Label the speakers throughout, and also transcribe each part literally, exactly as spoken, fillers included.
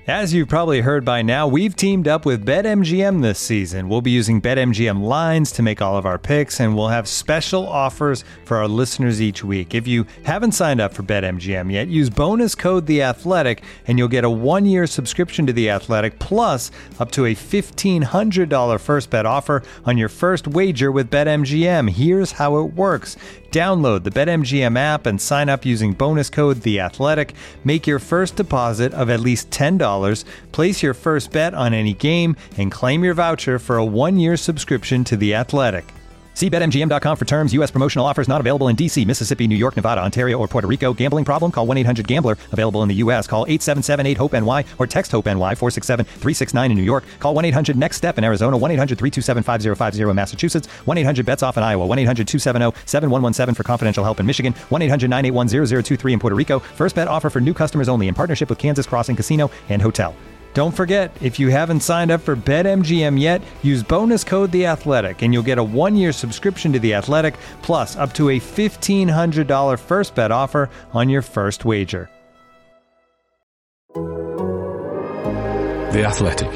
Speaker 1: As you've probably heard by now, we've teamed up with BetMGM this season. We'll be using BetMGM lines to make all of our picks, and we'll have special offers for our listeners each week. If you haven't signed up for BetMGM yet, use bonus code The Athletic, and you'll get a one-year subscription to The Athletic, plus up to a fifteen hundred dollars first bet offer on your first wager with BetMGM. Here's how it works. Download the BetMGM app and sign up using bonus code The Athletic. Make your first deposit of at least ten dollars, place your first bet on any game, and claim your voucher for a one-year subscription to The Athletic. See Bet M G M dot com for terms. U S promotional offers not available in D C, Mississippi, New York, Nevada, Ontario, or Puerto Rico. Gambling problem? Call one eight hundred gambler. Available in the U S. Call eight seven seven eight hope N Y or text HOPE-NY four six seven three six nine in New York. Call one eight hundred next step in Arizona. one eight hundred three two seven five zero five zero in Massachusetts. one eight hundred bets off in Iowa. one eight hundred two seven zero seven one one seven for confidential help in Michigan. one eight hundred nine eight one zero zero two three in Puerto Rico. First bet offer for new customers only in partnership with Kansas Crossing Casino and Hotel. Don't forget, if you haven't signed up for BetMGM yet, use bonus code The Athletic, and you'll get a one-year subscription to The Athletic, plus up to a fifteen hundred dollars first bet offer on your first wager.
Speaker 2: The Athletic.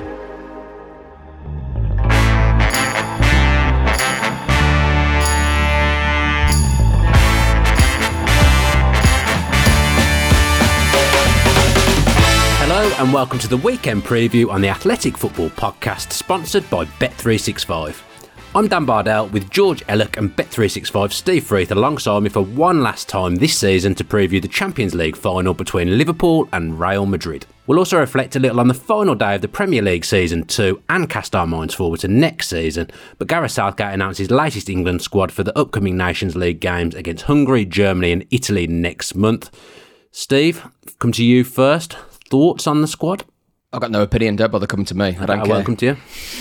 Speaker 3: Hello and welcome to the weekend preview on the Athletic Football Podcast, sponsored by Bet three sixty-five. I'm Dan Bardell with George Ellick and Bet three sixty-five Steve Freeth alongside me for one last time this season to preview the Champions League final between Liverpool and Real Madrid. We'll also reflect a little on the final day of the Premier League Season two and cast our minds forward to next season, but Gareth Southgate announced his latest England squad for the upcoming Nations League games against Hungary, Germany and Italy next month. Steve, come to you first. Thoughts on the squad?
Speaker 4: I've got no opinion, don't bother coming to me. I don't
Speaker 3: uh,
Speaker 4: care.
Speaker 3: Welcome to you.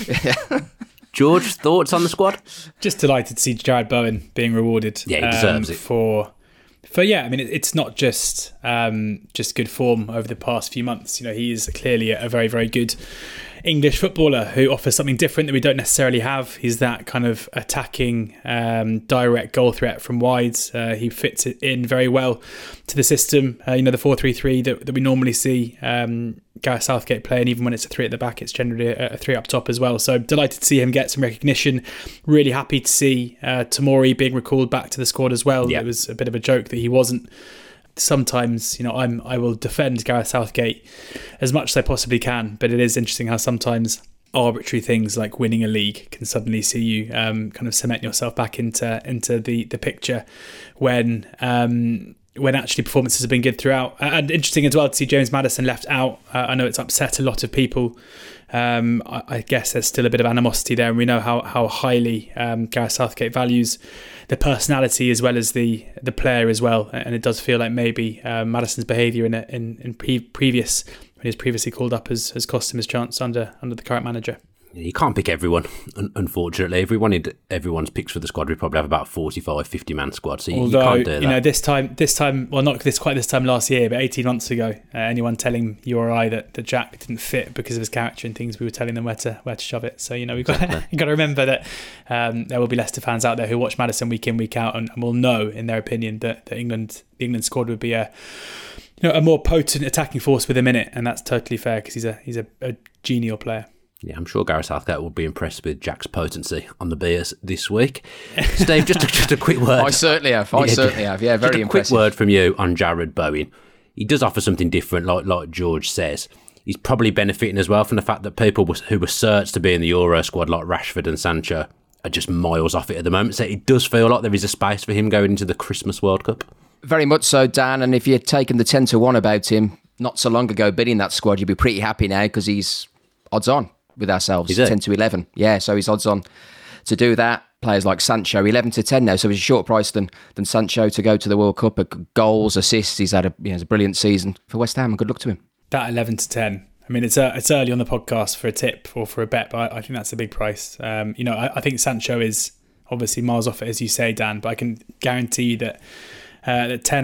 Speaker 3: George, thoughts on the squad?
Speaker 5: Just delighted to see Jared Bowen being rewarded.
Speaker 3: Yeah, he deserves
Speaker 5: um,
Speaker 3: it.
Speaker 5: For, for yeah, I mean, it, it's not just um, just good form over the past few months. You know, he is clearly a very, very good English footballer who offers something different that we don't necessarily have. He's that kind of attacking, um, direct goal threat from wide. Uh, he fits it in very well to the system. Uh, you know, the four three three that, that we normally see um, Gareth Southgate play, and even when it's a three at the back, it's generally a, a three up top as well. So delighted to see him get some recognition. Really happy to see uh, Tomori being recalled back to the squad as well.
Speaker 3: Yep.
Speaker 5: It was a bit of a joke that he wasn't. Sometimes, you know, I'm I will defend Gareth Southgate as much as I possibly can, but it is interesting how sometimes arbitrary things like winning a league can suddenly see you um, kind of cement yourself back into into the the picture when um, when actually performances have been good throughout. And interesting as well to see James Maddison left out. Uh, I know it's upset a lot of people. Um, I, I guess there's still a bit of animosity there, and we know how how highly um, Gareth Southgate values the personality as well as the the player as well. And it does feel like maybe uh, Maddison's behaviour in a, in in pre- previous when he was previously called up has, has cost him his chance under under the current manager.
Speaker 3: You can't pick everyone, unfortunately. If we wanted everyone's picks for the squad, we'd probably have about forty-five, fifty man squad. So you,
Speaker 5: Although,
Speaker 3: you can't do that.
Speaker 5: You know, this time, this time, well, not this quite this time last year, but eighteen months ago, uh, anyone telling you or I that, that Jack didn't fit because of his character and things, we were telling them where to where to shove it. So, you know, we've got, exactly. got to remember that um, there will be Leicester fans out there who watch Maddison week in, week out, and, and will know, in their opinion, that, that England, the England squad would be a, you know, a more potent attacking force with him in it, and that's totally fair because he's a he's a, a genial player.
Speaker 3: Yeah, I'm sure Gareth Southgate will be impressed with Jack's potency on the beers this week. Steve, just a, just a quick word.
Speaker 4: I certainly have. I
Speaker 3: yeah,
Speaker 4: certainly have. Yeah, very
Speaker 3: just a
Speaker 4: impressive.
Speaker 3: Quick word from you on Jared Bowen. He does offer something different, like like George says. He's probably benefiting as well from the fact that people who were certs to be in the Euro squad, like Rashford and Sancho, are just miles off it at the moment. So it does feel like there is a space for him going into the Christmas World Cup.
Speaker 4: Very much so, Dan. And if you'd taken the ten to one about him not so long ago, bidding that squad, you'd be pretty happy now because he's odds on with ourselves, ten to eleven. Yeah, so he's odds on to do that. Players like Sancho, eleven to ten now, so he's a short price than than Sancho to go to the World Cup. Goals, assists, he's had a, you know, a brilliant season for West Ham, and good luck to him.
Speaker 5: That eleven to ten. I mean, it's uh, it's early on the podcast for a tip or for a bet, but I, I think that's a big price. Um, you know, I, I think Sancho is obviously miles off it, as you say, Dan, but I can guarantee you that uh, that Ten Hag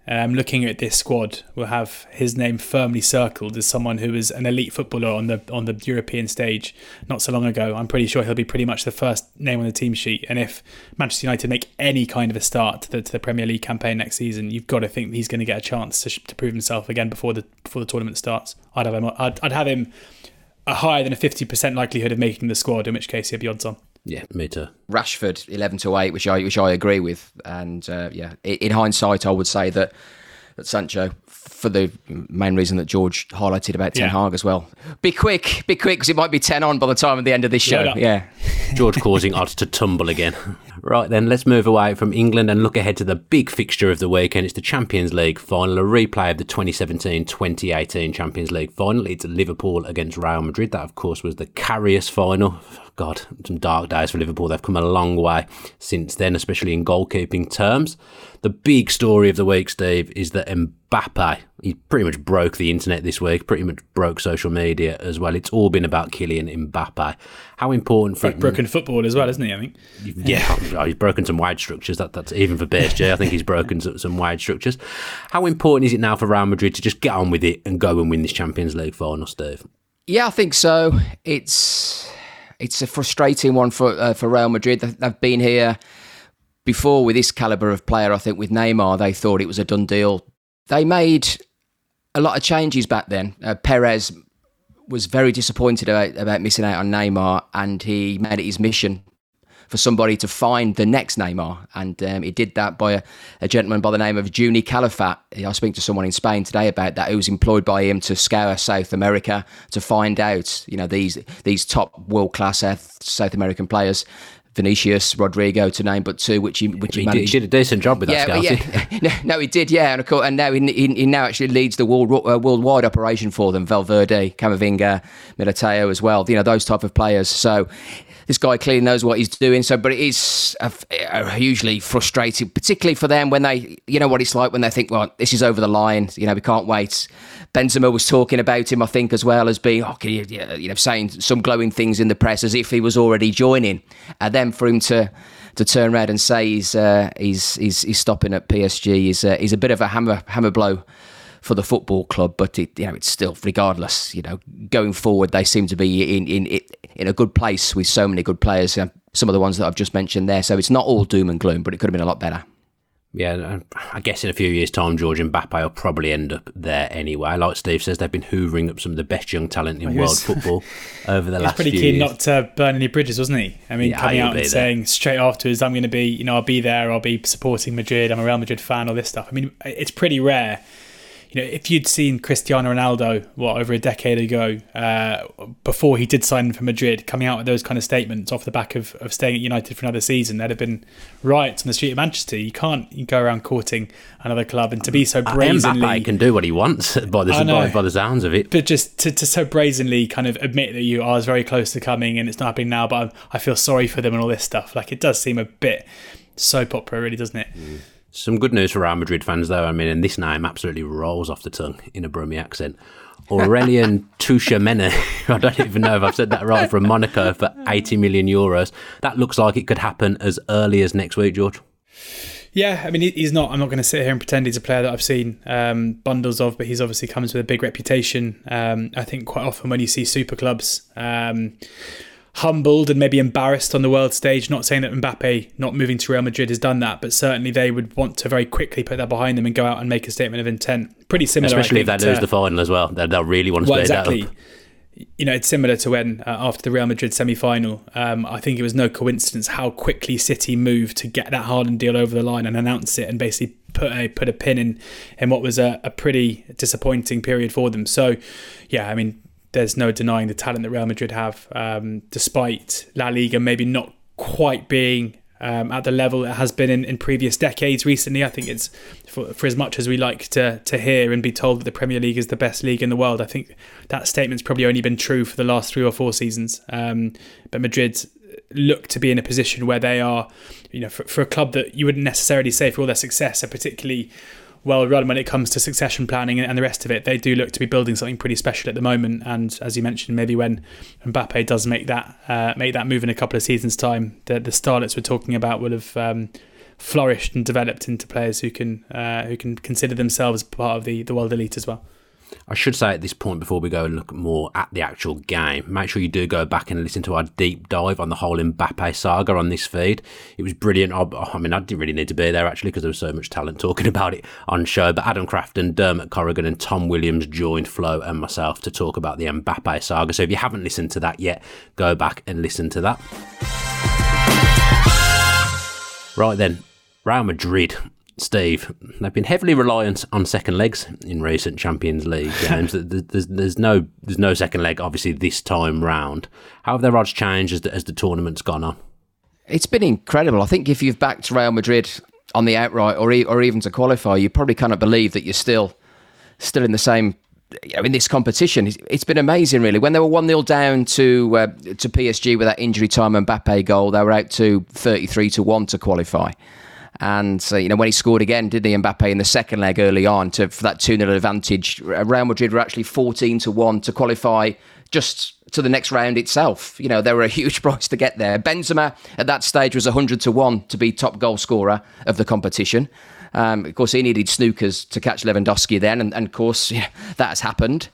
Speaker 5: um, looking at this squad, will have his name firmly circled as someone who was an elite footballer on the on the European stage not so long ago. I'm pretty sure he'll be pretty much the first name on the team sheet. And if Manchester United make any kind of a start to the, to the Premier League campaign next season, you've got to think he's going to get a chance to, to prove himself again before the before the tournament starts. I'd have him. I'd, I'd have him a higher than a fifty percent likelihood of making the squad, in which case he'd be odds on.
Speaker 3: Yeah, me too.
Speaker 4: Rashford, eleven to eight, which I which I agree with. And uh, yeah, in hindsight, I would say that, that Sancho, for the main reason that George highlighted about Ten Hag yeah. as well. Be quick, be quick, because it might be ten on by the time of the end of this show. Yeah. yeah.
Speaker 3: George causing odds to tumble again. Right then, let's move away from England and look ahead to the big fixture of the weekend. It's the Champions League final, a replay of the twenty seventeen twenty eighteen Champions League final. It's Liverpool against Real Madrid. That, of course, was the Karius final. God, some dark days for Liverpool. They've come a long way since then, especially in goalkeeping terms. The big story of the week, Steve, is that Mbappe, he pretty much broke the internet this week, pretty much broke social media as well. It's all been about Kylian Mbappe. How important for...
Speaker 5: Like broken football as well, isn't he, I think?
Speaker 3: Yeah, he's broken some wide structures. That, that's even for P S G. I think he's broken some, some wide structures. How important is it now for Real Madrid to just get on with it and go and win this Champions League final, Steve?
Speaker 4: Yeah, I think so. It's... It's a frustrating one for uh, for Real Madrid. They've been here before with this calibre of player. I think with Neymar, they thought it was a done deal. They made a lot of changes back then. Uh, Perez was very disappointed about, about missing out on Neymar, and he made it his mission for somebody to find the next Neymar. And um, he did that by a, a gentleman by the name of Juni Calafat. I was speaking to someone in Spain today about that, who was employed by him to scour South America to find out, you know, these these top world-class South American players. Vinicius, Rodrigo, to name but two, which he which he,
Speaker 3: he
Speaker 4: managed.
Speaker 3: Did, he did a decent job with that
Speaker 4: yeah,
Speaker 3: scouting.
Speaker 4: Yeah. no, he did, yeah, and of course, and now he, he, he now actually leads the world uh, worldwide operation for them. Valverde, Camavinga, Militao as well. You know, those type of players. So this guy clearly knows what he's doing. So, but it is a, a hugely frustrating, particularly for them when they, you know, what it's like when they think, well, this is over the line. You know, we can't wait. Benzema was talking about him, I think, as well as being, oh, you, you know, saying some glowing things in the press as if he was already joining. And then for him to to turn around and say he's uh, he's, he's he's stopping at P S G is uh, is a bit of a hammer hammer blow for the football club. But it, you know, it's still, regardless, you know, going forward, they seem to be in in in a good place with so many good players. Um, some of the ones that I've just mentioned there. So it's not all doom and gloom, but it could have been a lot better.
Speaker 3: Yeah, I guess in a few years' time, George Mbappe will probably end up there anyway. Like Steve says, they've been hoovering up some of the best young talent in
Speaker 5: well,
Speaker 3: world
Speaker 5: was,
Speaker 3: football over the last few years.
Speaker 5: He was pretty keen not to burn any bridges, wasn't he? I mean,
Speaker 3: yeah,
Speaker 5: coming out and
Speaker 3: there.
Speaker 5: saying straight afterwards, I'm going to be, you know, I'll be there, I'll be supporting Madrid, I'm a Real Madrid fan, all this stuff. I mean, it's pretty rare. You know, if you'd seen Cristiano Ronaldo, what, over a decade ago, uh, before he did sign for Madrid, coming out with those kind of statements off the back of, of staying at United for another season, there'd have been riots on the street of Manchester. You can't you go around courting another club, and to be so brazenly...
Speaker 3: Mbappe can do what he wants by the, by, by the sounds of it.
Speaker 5: But just to, to so brazenly kind of admit that you are very close to coming and it's not happening now, but I, I feel sorry for them and all this stuff. Like, it does seem a bit soap opera, really, doesn't it?
Speaker 3: Mm. Some good news for Real Madrid fans, though. I mean, and this name absolutely rolls off the tongue in a Brummie accent. Aurelien Tchouameni, I don't even know if I've said that right, from Monaco for eighty million euros. That looks like it could happen as early as next week, George.
Speaker 5: Yeah, I mean, he's not, I'm not going to sit here and pretend he's a player that I've seen um, bundles of, but he's obviously comes with a big reputation. Um, I think quite often when you see super clubs... Um, humbled and maybe embarrassed on the world stage. Not saying that Mbappe not moving to Real Madrid has done that, but certainly they would want to very quickly put that behind them and go out and make a statement of intent. Pretty similar,
Speaker 3: especially
Speaker 5: I think,
Speaker 3: if they lose to, the final as well. They'll, they'll really want to
Speaker 5: well,
Speaker 3: speed
Speaker 5: exactly.
Speaker 3: that up.
Speaker 5: You know, it's similar to when uh, after the Real Madrid semi-final, um, I think it was no coincidence how quickly City moved to get that Haaland deal over the line and announce it and basically put a put a pin in in what was a, a pretty disappointing period for them. So, yeah, I mean, there's no denying the talent that Real Madrid have, um, despite La Liga maybe not quite being um, at the level it has been in, in previous decades recently. I think it's, for, for as much as we like to to hear and be told that the Premier League is the best league in the world, I think that statement's probably only been true for the last three or four seasons. Um, but Madrid look to be in a position where they are, you know, for, for a club that you wouldn't necessarily say for all their success are particularly well run when it comes to succession planning and the rest of it. They do look to be building something pretty special at the moment. And as you mentioned, maybe when Mbappe does make that uh, make that move in a couple of seasons' time, the, the starlets we're talking about will have um, flourished and developed into players who can uh, who can consider themselves part of the, the world elite as well.
Speaker 3: I should say at this point, before we go and look more at the actual game, make sure you do go back and listen to our deep dive on the whole Mbappe saga on this feed. It was brilliant. I, I mean, I didn't really need to be there, actually, because there was so much talent talking about it on show. But Adam Crafton, Dermot Corrigan and Tom Williams joined Flo and myself to talk about the Mbappe saga. So if you haven't listened to that yet, go back and listen to that. Right then, Real Madrid. Steve, they've been heavily reliant on second legs in recent Champions League games. there's, there's no there's no second leg, obviously, this time round. How have their odds changed as the, as the tournament's gone on?
Speaker 4: It's been incredible. I think if you've backed Real Madrid on the outright or e- or even to qualify, you probably cannot believe that you're still still in the same, you know, in this competition. It's, it's been amazing, really. When they were one nil down to uh, to P S G with that injury time Mbappe goal, they were out to thirty-three to one to qualify. And, uh, you know, when he scored again, didn't he, Mbappe, in the second leg early on to for that two nil advantage, Real Madrid were actually fourteen to one to qualify just to the next round itself. You know, they were a huge price to get there. Benzema at that stage was one hundred to one to be top goal scorer of the competition. Um, of course, he needed snookers to catch Lewandowski then, and, and of course, yeah, that has happened.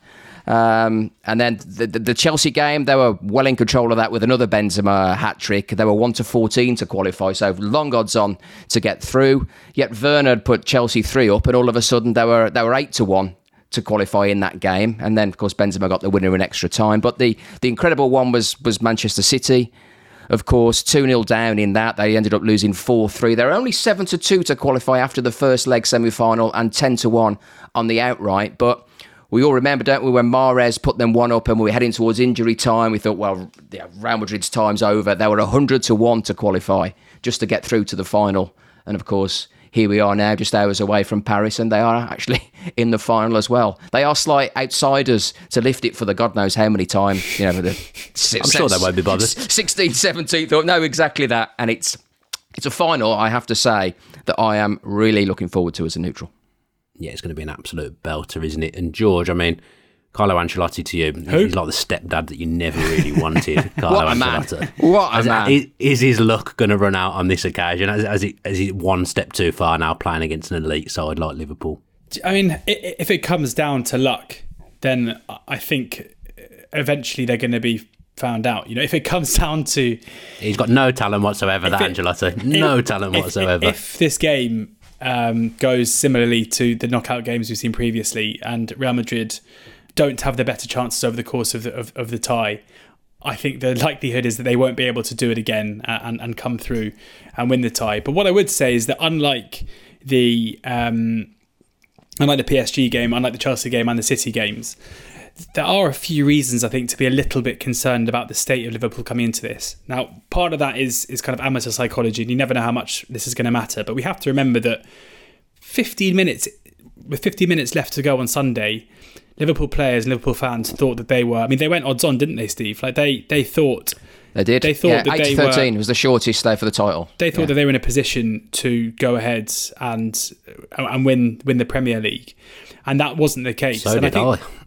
Speaker 4: Um, and then the, the, the Chelsea game, they were well in control of that with another Benzema hat-trick. They were one to fourteen to qualify, so long odds on to get through. Yet Werner had put Chelsea three up, and all of a sudden they were they were eight to one to qualify in that game. And then, of course, Benzema got the winner in extra time. But the, the incredible one was, was Manchester City. Of course, two nil down in that. They ended up losing four three. They were only seven to two to qualify after the first leg semi-final and ten to one on the outright. But we all remember, don't we, when Mahrez put them one up and we were heading towards injury time, we thought, well, yeah, Real Madrid's time's over. They were one hundred to one to qualify just to get through to the final. And of course, here we are now, just hours away from Paris, and they are actually in the final as well. They are slight outsiders to lift it for the God knows how many times. You know, for the
Speaker 3: I'm s- sure they won't be bothered.
Speaker 4: sixteenth, seventeenth, no, exactly that. And it's it's a final, I have to say, that I am really looking forward to as a neutral.
Speaker 3: Yeah, it's going to be an absolute belter, isn't it? And George, I mean, Carlo Ancelotti to you,
Speaker 5: Who?
Speaker 3: He's like the stepdad that you never really wanted. Carlo
Speaker 4: What a
Speaker 3: Ancelotti.
Speaker 4: man. What a
Speaker 3: Has,
Speaker 4: man.
Speaker 3: Is, is his luck going to run out on this occasion? Has, has, he, has he one step too far now playing against an elite side like Liverpool?
Speaker 5: I mean, if it comes down to luck, then I think eventually they're going to be found out. You know, if it comes down to...
Speaker 3: He's got no talent whatsoever, that
Speaker 5: it,
Speaker 3: Ancelotti. No
Speaker 5: if,
Speaker 3: talent
Speaker 5: if,
Speaker 3: whatsoever.
Speaker 5: If this game um, goes similarly to the knockout games we've seen previously and Real Madrid don't have the better chances over the course of the, of, of the tie, I think the likelihood is that they won't be able to do it again and, and come through and win the tie. But what I would say is that unlike the um, unlike the P S G game, unlike the Chelsea game and the City games, there are a few reasons, I think, to be a little bit concerned about the state of Liverpool coming into this. Now, part of that is is kind of amateur psychology, and you never know how much this is going to matter. But we have to remember that fifteen minutes, with fifteen minutes left to go on Sunday, Liverpool players and Liverpool fans thought that they were... I mean, they went odds on, didn't they, Steve? Like they they thought...
Speaker 4: They did.
Speaker 5: They thought
Speaker 4: yeah,
Speaker 5: that
Speaker 4: eight
Speaker 5: they
Speaker 4: to thirteen
Speaker 5: were,
Speaker 4: was the shortest day for the title.
Speaker 5: They thought
Speaker 4: yeah.
Speaker 5: that they were in a position to go ahead and and win win the Premier League, and that wasn't the case.
Speaker 3: So
Speaker 5: and
Speaker 3: did I.
Speaker 5: I. Think,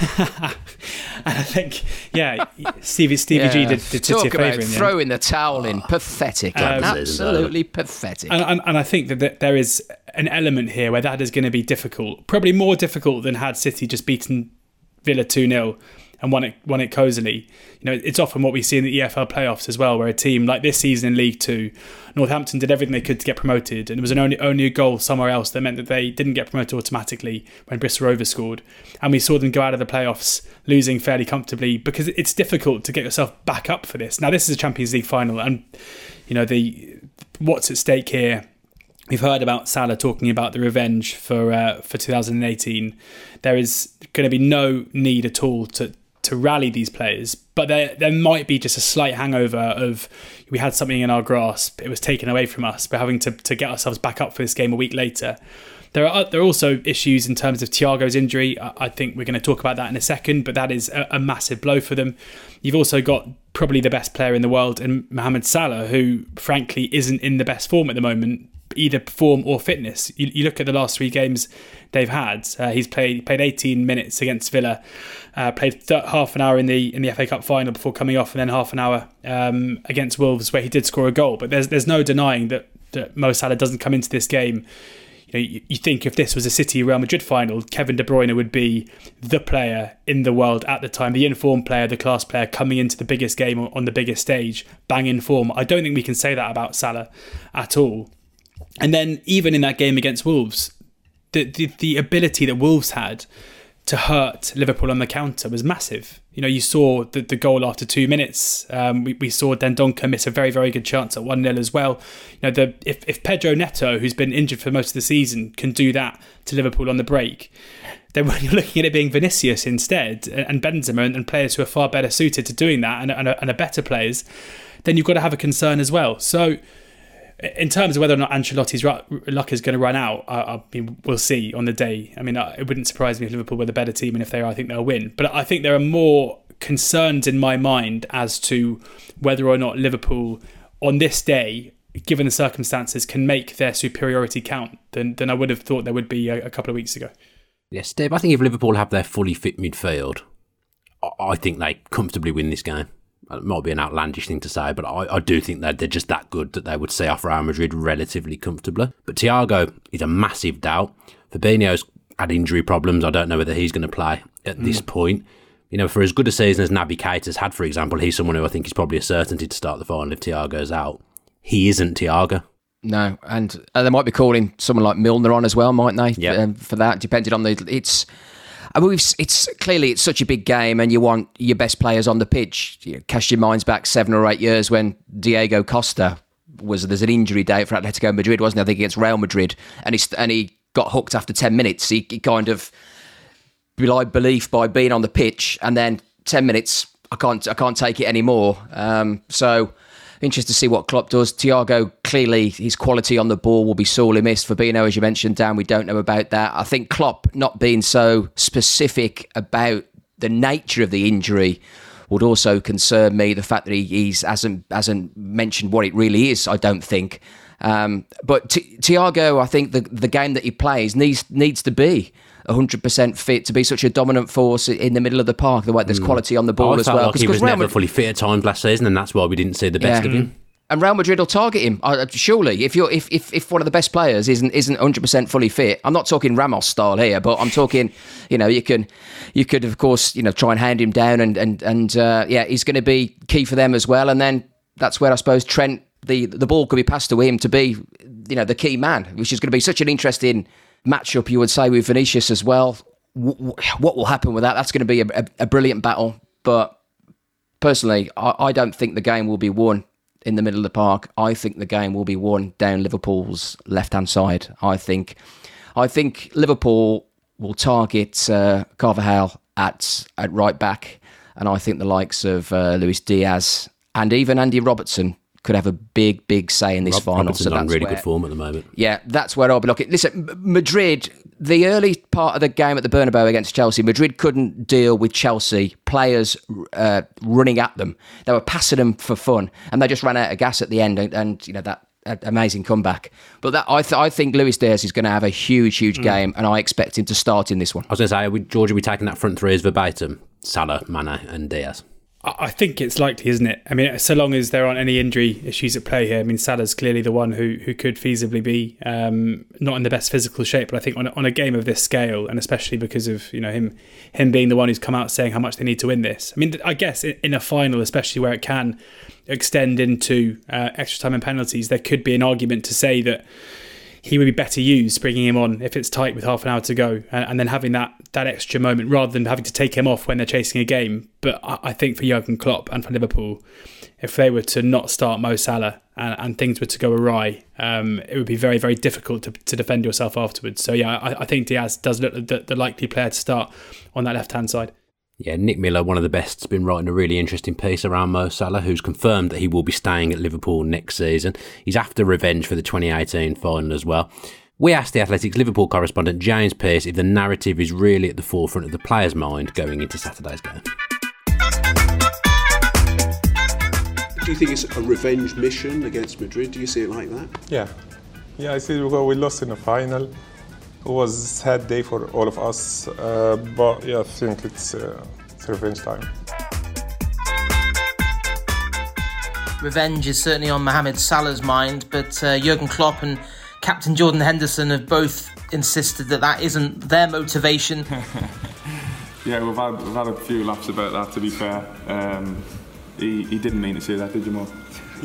Speaker 5: and I think, yeah, Stevie Stevie
Speaker 4: yeah.
Speaker 5: G did, did
Speaker 4: Talk
Speaker 5: City a
Speaker 4: about
Speaker 5: favour in the
Speaker 4: throwing
Speaker 5: end.
Speaker 4: the towel in. Pathetic.
Speaker 5: Um,
Speaker 4: Absolutely pathetic.
Speaker 5: And, and, and I think that, that there is an element here where that is going to be difficult, probably more difficult than had City just beaten Villa two nil and won it won it cozily. You know, it's often what we see in the E F L playoffs as well, where a team like this season in League Two, Northampton did everything they could to get promoted, and it was an only only a goal somewhere else that meant that they didn't get promoted automatically when Bristol Rovers scored, and we saw them go out of the playoffs losing fairly comfortably because it's difficult to get yourself back up for this. Now, this is a Champions League final, and you know the what's at stake here. We've heard about Salah talking about the revenge for uh, for two thousand eighteen. There is going to be no need at all to to rally these players, but there there might be just a slight hangover of we had something in our grasp, it was taken away from us. We're having to, to get ourselves back up for this game a week later. There are there are also issues in terms of Thiago's injury. I, I think we're going to talk about that in a second, but that is a, a massive blow for them. You've also got probably the best player in the world in Mohamed Salah, who frankly isn't in the best form at the moment, either form or fitness. You, you look at the last three games they've had. Uh, he's played played eighteen minutes against Villa, uh, played th- half an hour in the in the F A Cup final before coming off, and then half an hour um, against Wolves where he did score a goal. But there's there's no denying that that Mo Salah doesn't come into this game. You know, you, you think if this was a City Real Madrid final, Kevin De Bruyne would be the player in the world at the time, the informed player, the class player coming into the biggest game on, on the biggest stage, bang in form. I don't think we can say that about Salah at all. And then even in that game against Wolves, the the, the ability that Wolves had to hurt Liverpool on the counter was massive. You know, you saw the, the goal after two minutes. Um, we, we saw Dendoncker miss a very, very good chance at one nil as well. You know, the if, if Pedro Neto, who's been injured for most of the season, can do that to Liverpool on the break, then when you're looking at it being Vinicius instead and Benzema and, and players who are far better suited to doing that and, and, are, and are better players, then you've got to have a concern as well. So in terms of whether or not Ancelotti's luck is going to run out, I, I mean, we'll see on the day. I mean, it wouldn't surprise me if Liverpool were the better team, and if they are, I think they'll win. But I think there are more concerns in my mind as to whether or not Liverpool, on this day, given the circumstances, can make their superiority count than, than I would have thought there would be a, a couple of weeks ago.
Speaker 3: Yes, Dave, I think if Liverpool have their fully fit midfield, I think they comfortably win this game. It might be an outlandish thing to say, but I, I do think that they're just that good that they would see off Real Madrid relatively comfortably. But Thiago is a massive doubt. Fabinho's had injury problems. I don't know whether he's going to play at mm. this point. You know, for as good a season as Naby Keita's had, for example, he's someone who I think is probably a certainty to start the final if Thiago's out. He isn't Thiago.
Speaker 4: No, and uh, they might be calling someone like Milner on as well, mightn't they?
Speaker 3: Yep.
Speaker 4: Um, for that, depending on the... It's... I mean, we've, it's clearly it's such a big game, and you want your best players on the pitch. You know, cast your minds back seven or eight years when Diego Costa was there's an injury date for Atletico Madrid, wasn't there? I think against Real Madrid, and he and he got hooked after ten minutes. He, he kind of belied belief by being on the pitch, and then ten minutes. I can't I can't take it anymore. Um, so. Interested to see what Klopp does. Thiago, clearly, his quality on the ball will be sorely missed. Fabinho, as you mentioned, Dan, we don't know about that. I think Klopp not being so specific about the nature of the injury would also concern me. The fact that he he's, hasn't hasn't mentioned what it really is, I don't think. Um, but T- Thiago, I think the the game that he plays needs needs to be one hundred percent fit to be such a dominant force in the middle of the park. The way there's mm. quality on the ball
Speaker 3: I
Speaker 4: as
Speaker 3: felt
Speaker 4: well.
Speaker 3: Like he was
Speaker 4: Real
Speaker 3: never
Speaker 4: Madrid,
Speaker 3: fully fit at times last season, and that's why we didn't see the best
Speaker 4: yeah.
Speaker 3: of him.
Speaker 4: And Real Madrid will target him. Uh, surely, if you're if, if if one of the best players isn't isn't one hundred percent fully fit, I'm not talking Ramos style here, but I'm talking, you know, you can you could of course you know try and hand him down, and and and uh, yeah, he's going to be key for them as well. And then that's where I suppose Trent the the ball could be passed to him to be you know the key man, which is going to be such an interesting matchup, you would say, with Vinicius as well. What will happen with that? That's going to be a, a, a brilliant battle. But personally, I, I don't think the game will be won in the middle of the park. I think the game will be won down Liverpool's left-hand side. I think, I think Liverpool will target uh, Carvajal at at right back, and I think the likes of uh, Luis Diaz and even Andy Robertson could have a big, big say in this
Speaker 3: Rob,
Speaker 4: final.
Speaker 3: Robertson's
Speaker 4: so that's
Speaker 3: on really
Speaker 4: where,
Speaker 3: good form at the moment.
Speaker 4: Yeah, that's where I'll be looking. Listen, Madrid, the early part of the game at the Bernabeu against Chelsea, Madrid couldn't deal with Chelsea players uh, running at them. They were passing them for fun, and they just ran out of gas at the end. And, and you know that uh, amazing comeback. But that I, th- I think Luis Diaz is going to have a huge, huge mm. game, and I expect him to start in this one.
Speaker 3: I was going to say, are we, George, are we taking that front three as verbatim? Salah, Mane, and Diaz.
Speaker 5: I think it's likely, isn't it? I mean, so long as there aren't any injury issues at play here. I mean, Salah's clearly the one who who could feasibly be um, not in the best physical shape, but I think on a, on a game of this scale, and especially because of you know him him being the one who's come out saying how much they need to win this. I mean, I guess in, in a final, especially where it can extend into uh, extra time and penalties, there could be an argument to say that he would be better used bringing him on if it's tight with half an hour to go, and, and then having that that extra moment rather than having to take him off when they're chasing a game. But I, I think for Jurgen Klopp and for Liverpool, if they were to not start Mo Salah and, and things were to go awry, um, it would be very, very difficult to, to defend yourself afterwards. So yeah, I, I think Diaz does look the, the likely player to start on that left-hand side.
Speaker 3: Yeah, Nick Miller, one of the best, has been writing a really interesting piece around Mo Salah, who's confirmed that he will be staying at Liverpool next season. He's after revenge for the twenty eighteen final as well. We asked the Athletics Liverpool correspondent James Pearce if the narrative is really at the forefront of the player's mind going into Saturday's game.
Speaker 6: Do you think it's a revenge mission against Madrid? Do you see it like that?
Speaker 7: Yeah. Yeah, I see it because we lost in the final. It was a sad day for all of us, uh, but yeah, I think it's, uh, it's revenge time.
Speaker 8: revenge is certainly on Mohamed Salah's mind, but uh, Jurgen Klopp and Captain Jordan Henderson have both insisted that that isn't their motivation.
Speaker 9: Yeah, we've had, we've had a few laughs about that, to be fair. Um, he, he didn't mean to say that, did you, Mo?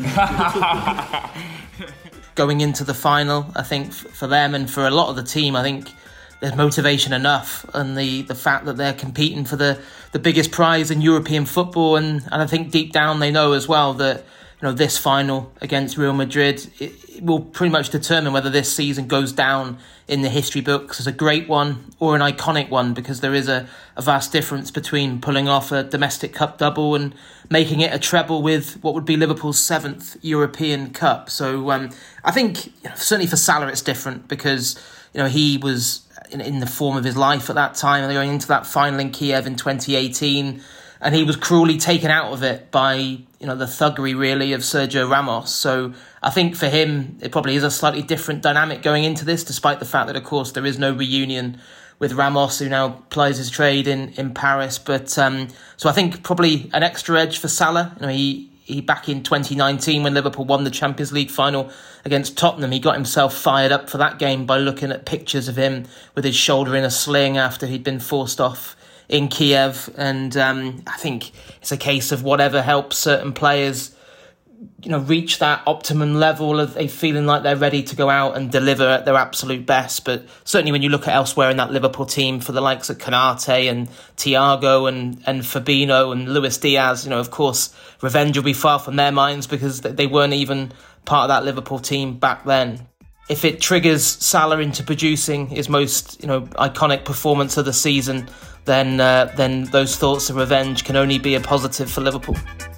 Speaker 8: Going into the final, I think f- for them and for a lot of the team, I think there's motivation enough, and the, the fact that they're competing for the, the biggest prize in European football, and, and I think deep down they know as well that, you know, this final against Real Madrid, it, it will pretty much determine whether this season goes down in the history books as a great one or an iconic one, because there is a, a vast difference between pulling off a domestic cup double and making it a treble with what would be Liverpool's seventh European Cup. So um, I think, you know, certainly for Salah it's different, because, you know, he was in, in the form of his life at that time, going into that final in Kiev in twenty eighteen, and he was cruelly taken out of it by, you know, the thuggery really of Sergio Ramos. So I think for him it probably is a slightly different dynamic going into this, despite the fact that of course there is no reunion with Ramos, who now plies his trade in, in Paris. But um, so I think probably an extra edge for Salah. You know, he he back in twenty nineteen when Liverpool won the Champions League final against Tottenham, he got himself fired up for that game by looking at pictures of him with his shoulder in a sling after he'd been forced off in Kiev. And um, I think it's a case of whatever helps certain players, you know, reach that optimum level of a feeling like they're ready to go out and deliver at their absolute best. But certainly when you look at elsewhere in that Liverpool team, for the likes of Konate and Thiago and, and Fabinho and Luis Diaz, you know, of course, revenge will be far from their minds, because they weren't even part of that Liverpool team back then. If it triggers Salah into producing his most, you know, iconic performance of the season, then uh, then those thoughts of revenge can only be a positive for Liverpool.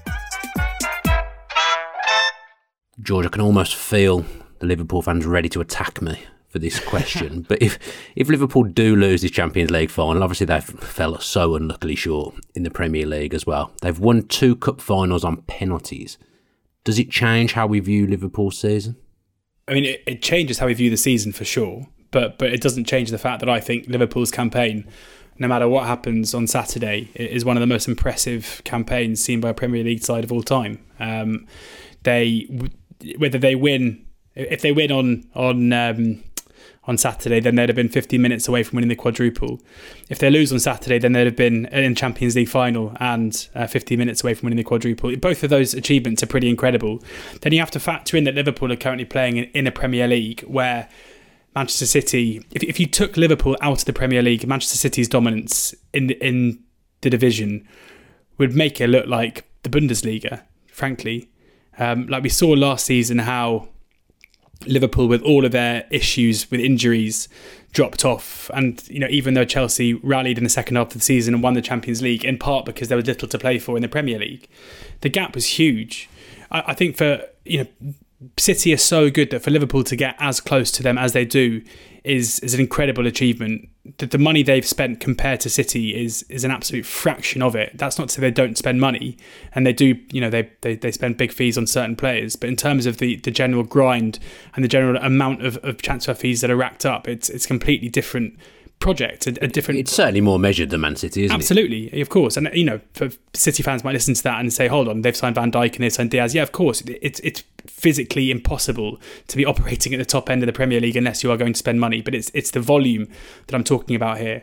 Speaker 3: George, I can almost feel the Liverpool fans ready to attack me for this question. But if if Liverpool do lose this Champions League final, obviously they've fell so unluckily short in the Premier League as well. They've won two cup finals on penalties. Does it change how we view Liverpool's season?
Speaker 5: I mean, it, it changes how we view the season for sure, but but it doesn't change the fact that I think Liverpool's campaign, no matter what happens on Saturday, is one of the most impressive campaigns seen by a Premier League side of all time. Um, they, whether they win, if they win on on um, on Saturday, then they'd have been fifteen minutes away from winning the quadruple. If they lose on Saturday, then they'd have been in Champions League final and uh, fifteen minutes away from winning the quadruple. Both of those achievements are pretty incredible. Then you have to factor in that Liverpool are currently playing in, in a Premier League where Manchester City, if if you took Liverpool out of the Premier League, Manchester City's dominance in the, in the division would make it look like the Bundesliga, frankly. Um, like we saw last season how Liverpool, with all of their issues with injuries, dropped off. And, you know, even though Chelsea rallied in the second half of the season and won the Champions League, in part because there was little to play for in the Premier League, the gap was huge. I, I think for, you know, City are so good that for Liverpool to get as close to them as they do is is an incredible achievement. That the money they've spent compared to City is is an absolute fraction of it. That's not to say they don't spend money, and they do, you know, they they, they spend big fees on certain players. But in terms of the, the general grind and the general amount of, of transfer fees that are racked up, it's it's completely different project, a, a different.
Speaker 3: It's certainly more measured than Man City, isn't
Speaker 5: absolutely, it?
Speaker 3: Absolutely,
Speaker 5: of course. And, you know, for City fans might listen to that and say, hold on, they've signed Van Dijk and they've signed Diaz. Yeah, of course, it's it's physically impossible to be operating at the top end of the Premier League unless you are going to spend money. But it's it's the volume that I'm talking about here.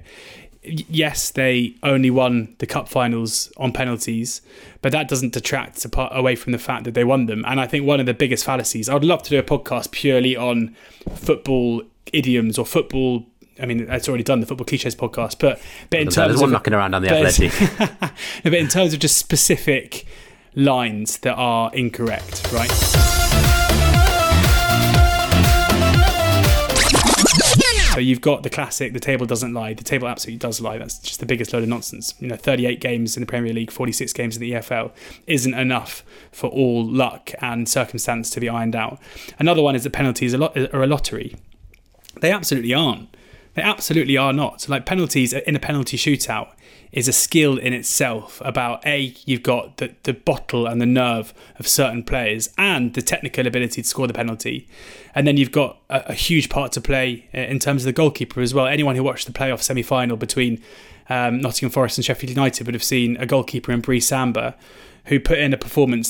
Speaker 5: Yes, they only won the cup finals on penalties, but that doesn't detract apart, away from the fact that they won them. And I think one of the biggest fallacies, I would love to do a podcast purely on football idioms or football. I mean, it's already done, the Football Clichés podcast, but, but in terms
Speaker 3: there's
Speaker 5: of...
Speaker 3: one knocking around on the Athletic.
Speaker 5: But in terms of just specific lines that are incorrect, right? So you've got the classic, the table doesn't lie. The table absolutely does lie. That's just the biggest load of nonsense. You know, thirty-eight games in the Premier League, forty-six games in the E F L isn't enough for all luck and circumstance to be ironed out. Another one is that penalties are a lottery. They absolutely aren't. They absolutely are not. Like, penalties in a penalty shootout is a skill in itself about, A, you've got the, the bottle and the nerve of certain players and the technical ability to score the penalty. And then you've got a, a huge part to play in terms of the goalkeeper as well. Anyone who watched the playoff semi-final between um, Nottingham Forest and Sheffield United would have seen a goalkeeper in Bree Samba who put in a performance that was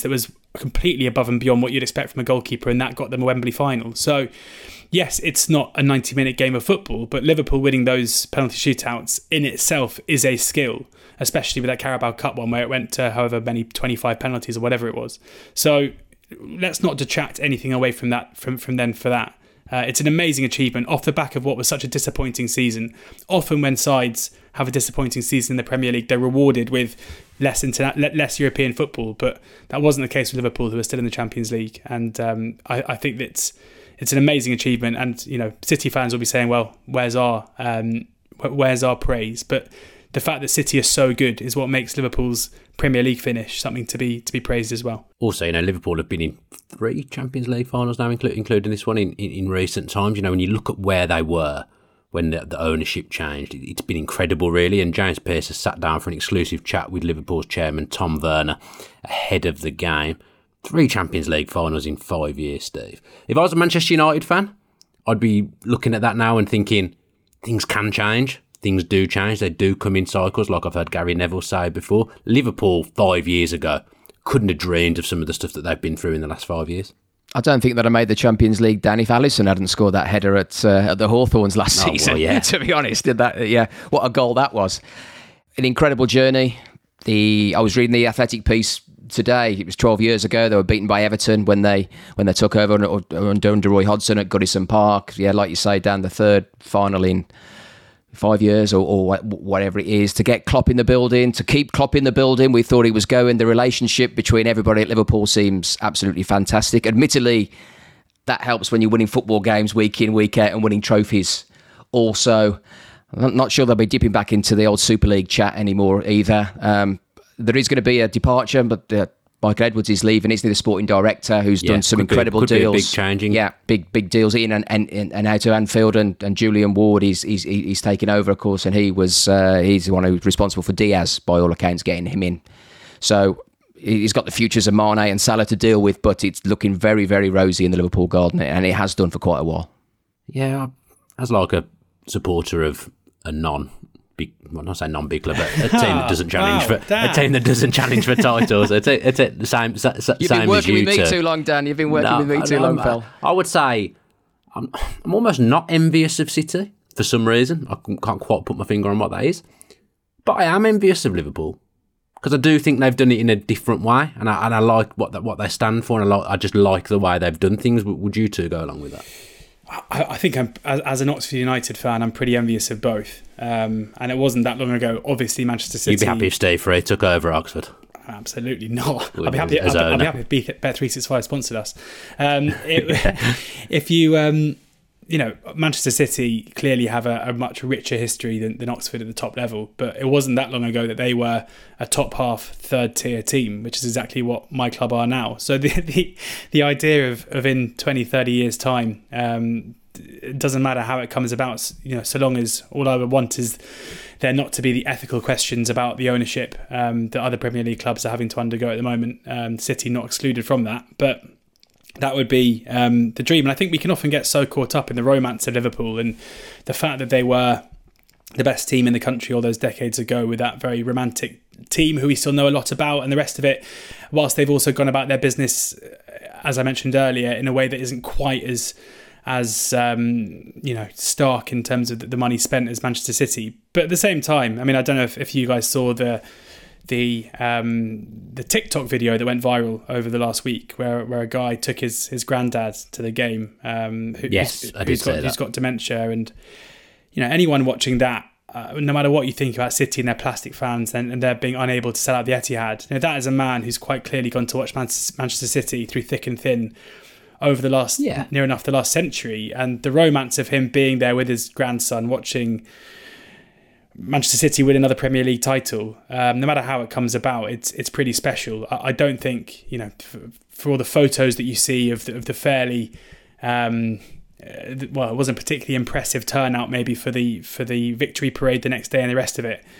Speaker 5: completely above and beyond what you'd expect from a goalkeeper, and that got them a Wembley final. So, yes, it's not a ninety-minute game of football, but Liverpool winning those penalty shootouts in itself is a skill, especially with that Carabao Cup one where it went to however many, twenty-five penalties or whatever it was. So let's not detract anything away from that from, from then for that. Uh, it's an amazing achievement off the back of what was such a disappointing season. Often when sides have a disappointing season in the Premier League, they're rewarded with less interna- less European football, but that wasn't the case with Liverpool, who are still in the Champions League. And um, I, I think that it's, it's an amazing achievement. And, you know, City fans will be saying, well, where's our um, where's our praise? But the fact that City are so good is what makes Liverpool's Premier League finish something to be to be praised as well.
Speaker 3: Also, you know, Liverpool have been in three Champions League finals now, including, including this one in, in, in recent times. You know, when you look at where they were when the, the ownership changed, it, it's been incredible, really. And James Pearce has sat down for an exclusive chat with Liverpool's chairman, Tom Werner, ahead of the game. Three Champions League finals in five years, Steve. If I was a Manchester United fan, I'd be looking at that now and thinking, things can change. Things do change. They do come in cycles, like I've heard Gary Neville say before. Liverpool, five years ago, couldn't have dreamed of some of the stuff that they've been through in the last five years.
Speaker 4: I don't think that I made the Champions League, Dan, if Alisson hadn't scored that header at uh, at the Hawthorns last
Speaker 3: oh,
Speaker 4: season.
Speaker 3: Well, yeah.
Speaker 4: To be honest, did that? Yeah, what a goal that was! An incredible journey. The I was reading the Athletic piece today. It was twelve years ago. They were beaten by Everton when they when they took over under, under Roy Hodgson at Goodison Park. Yeah, like you say, Dan, the third final in five years or, or whatever it is, to get Klopp in the building, to keep Klopp in the building. We thought he was going. The relationship between everybody at Liverpool seems absolutely fantastic. Admittedly, that helps when you're winning football games week in, week out and winning trophies. Also, I'm not sure they'll be dipping back into the old Super League chat anymore either. Um, there is going to be a departure, but uh, Michael Edwards is leaving, isn't he, the sporting director, who's
Speaker 3: yeah,
Speaker 4: done some
Speaker 3: could
Speaker 4: incredible
Speaker 3: be, could
Speaker 4: deals.
Speaker 3: Be a big changing.
Speaker 4: Yeah, big big deals in and and, and out to Anfield, and, and Julian Ward is he's, he's taken over, of course, and he was uh, he's the one who's responsible for Diaz, by all accounts, getting him in. So he's got the futures of Mane and Salah to deal with, but it's looking very, very rosy in the Liverpool garden, and it has done for quite a while.
Speaker 3: Yeah, as like a supporter of a non big, well, not say non-big club, but a team that doesn't challenge
Speaker 5: wow,
Speaker 3: for
Speaker 5: Dan.
Speaker 3: a team that doesn't challenge for titles. It's a, it's a, the same. same
Speaker 4: You've been working
Speaker 3: as you
Speaker 4: with me
Speaker 3: two.
Speaker 4: too long, Dan. You've been working
Speaker 3: no,
Speaker 4: with me too
Speaker 3: no,
Speaker 4: long,
Speaker 3: I,
Speaker 4: pal.
Speaker 3: I would say I'm, I'm almost not envious of City for some reason. I can't quite put my finger on what that is, but I am envious of Liverpool because I do think they've done it in a different way, and I and I like what that, what they stand for, and I like I just like the way they've done things. Would you two go along with that?
Speaker 5: I, I think I'm, as, as an Oxford United fan, I'm pretty envious of both. Um, and it wasn't that long ago. Obviously, Manchester City.
Speaker 3: You'd be happy if Steve Free took over Oxford.
Speaker 5: Absolutely not.
Speaker 3: With
Speaker 5: I'd be happy. I'd, I'd be happy if Bet three sixty-five sponsored us. Um, it, yeah. If you, um, you know, Manchester City clearly have a, a much richer history than, than Oxford at the top level. But it wasn't that long ago that they were a top half, third tier team, which is exactly what my club are now. So the the, the idea of, of in twenty, thirty years' time. Um, It doesn't matter how it comes about, you know, so long as all I would want is there not to be the ethical questions about the ownership um, that other Premier League clubs are having to undergo at the moment. Um, City not excluded from that, but that would be um, the dream. And I think we can often get so caught up in the romance of Liverpool and the fact that they were the best team in the country all those decades ago with that very romantic team who we still know a lot about, and the rest of it, whilst they've also gone about their business, as I mentioned earlier, in a way that isn't quite as as um, you know, stark in terms of the money spent as Manchester City. But at the same time, I mean, I don't know if, if you guys saw the the um, the TikTok video that went viral over the last week, where where a guy took his his granddad to the game. Um, who,
Speaker 3: yes,
Speaker 5: who's,
Speaker 3: I did
Speaker 5: who's
Speaker 3: say
Speaker 5: got
Speaker 3: that.
Speaker 5: who's got dementia, and you know, anyone watching that, uh, no matter what you think about City and their plastic fans and, and they're being unable to sell out the Etihad, you know, that is a man who's quite clearly gone to watch Manchester City through thick and thin over the last,
Speaker 3: yeah.
Speaker 5: near enough the last century, and the romance of him being there with his grandson watching Manchester City win another Premier League title, um, no matter how it comes about, it's it's pretty special. I, I don't think, you know, for, for all the photos that you see of the, of the fairly, um, uh, well, it wasn't particularly impressive turnout maybe for the for the victory parade the next day and the rest of it.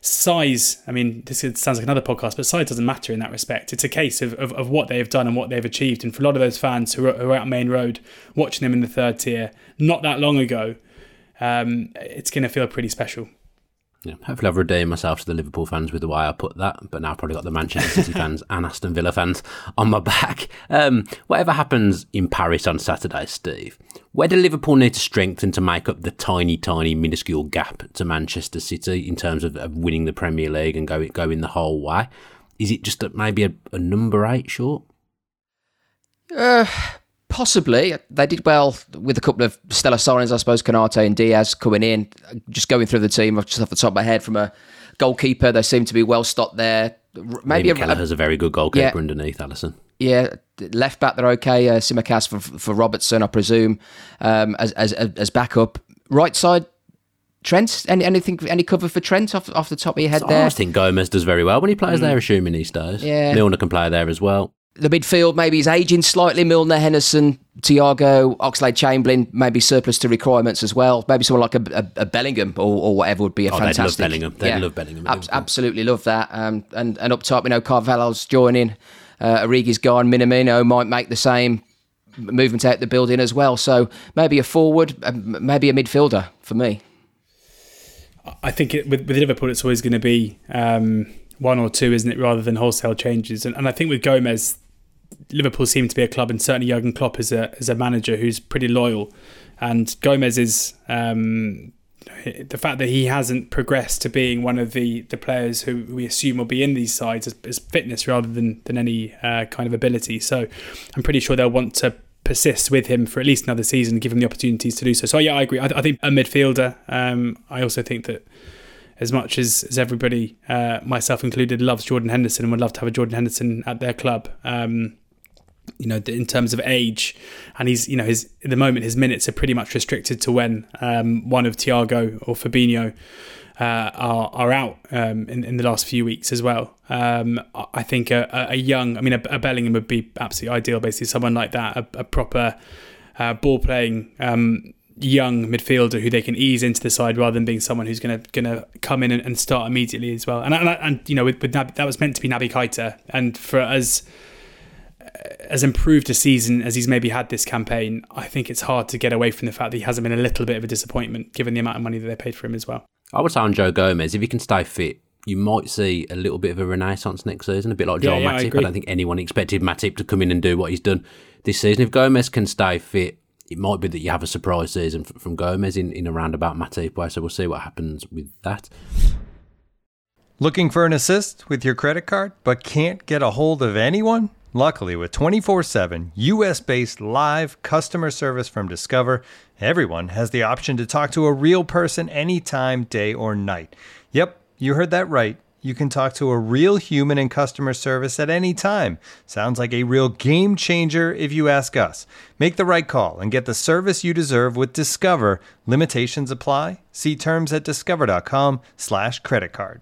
Speaker 5: Size, I mean, this sounds like another podcast, but size doesn't matter in that respect. It's a case of, of, of what they have done and what they've achieved. And for a lot of those fans who are, who are out Main Road watching them in the third tier not that long ago, um, it's going to feel pretty special.
Speaker 3: Yeah, hopefully I've redeemed myself to the Liverpool fans with the way I put that, but now I've probably got the Manchester City fans and Aston Villa fans on my back. Um, whatever happens in Paris on Saturday, Steve, where do Liverpool need to strengthen to make up the tiny, tiny, minuscule gap to Manchester City in terms of, of winning the Premier League and go, going the whole way? Is it just a, maybe a, a number eight short?
Speaker 4: Uh, possibly. They did well with a couple of stellar signings, I suppose, Konate and Diaz coming in. Just going through the team, just off the top of my head, from a goalkeeper, they seem to be well stocked there.
Speaker 3: Maybe Liam Kelleher's a, a very good goalkeeper yeah, underneath Alisson.
Speaker 4: Yeah, left back they're okay. Uh, Tsimikas for for Robertson, I presume, um, as as as backup. Right side, Trent. Any anything? Any cover for Trent off off the top of your head
Speaker 3: so
Speaker 4: there?
Speaker 3: I think Gomez does very well when he plays mm. there, assuming he stays.
Speaker 4: Yeah,
Speaker 3: Milner can play there as well.
Speaker 4: The midfield maybe is aging slightly. Milner, Henderson, Thiago, Oxlade-Chamberlain, maybe surplus to requirements as well. Maybe someone like a, a, a Bellingham or, or whatever would be a
Speaker 3: oh,
Speaker 4: fantastic.
Speaker 3: They'd love Bellingham. They'd yeah. love Bellingham.
Speaker 4: Ab- absolutely love that. Um, and, and up top, you know, Carvalho's joining. Uh, Origi's gone. Minamino might make the same movement out the building as well. So maybe a forward, maybe a midfielder for me.
Speaker 5: I think it, with, with Liverpool, it's always going to be um, one or two, isn't it, rather than wholesale changes. And, and I think with Gomez, Liverpool seem to be a club, and certainly Jurgen Klopp is a as a manager who's pretty loyal. And Gomez is um, the fact that he hasn't progressed to being one of the, the players who we assume will be in these sides as, as fitness rather than than any uh, kind of ability. So I'm pretty sure they'll want to persist with him for at least another season, give him the opportunities to do so. So yeah, I agree. I, I think a midfielder. Um, I also think that as much as, as everybody, uh, myself included, loves Jordan Henderson and would love to have a Jordan Henderson at their club, um, you know, in terms of age, and he's, you know, his at the moment his minutes are pretty much restricted to when um, one of Thiago or Fabinho uh, are are out um, in in the last few weeks as well. Um, I think a, a young, I mean, a, a Bellingham would be absolutely ideal. Basically, someone like that, a, a proper uh, ball playing um, young midfielder who they can ease into the side rather than being someone who's going to going to come in and, and start immediately as well. And and, and you know, with, with Naby, that was meant to be Naby Keita, and for as as improved a season as he's maybe had this campaign, I think it's hard to get away from the fact that he hasn't been a little bit of a disappointment given the amount of money that they paid for him as well.
Speaker 3: I would say on Joe Gomez, if he can stay fit, you might see a little bit of a renaissance next season, a bit like Joel yeah, yeah, Matip. I, I don't think anyone expected Matip to come in and do what he's done this season. If Gomez can stay fit, it might be that you have a surprise season from Gomez in, in a roundabout Matip way, so we'll see what happens with that.
Speaker 1: Looking for an assist with your credit card, but can't get a hold of anyone? Luckily, with twenty-four seven U S-based live customer service from Discover, everyone has the option to talk to a real person anytime, day or night. Yep, you heard that right. You can talk to a real human in customer service at any time. Sounds like a real game changer if you ask us. Make the right call and get the service you deserve with Discover. Limitations apply. See terms at discover.com slash credit card.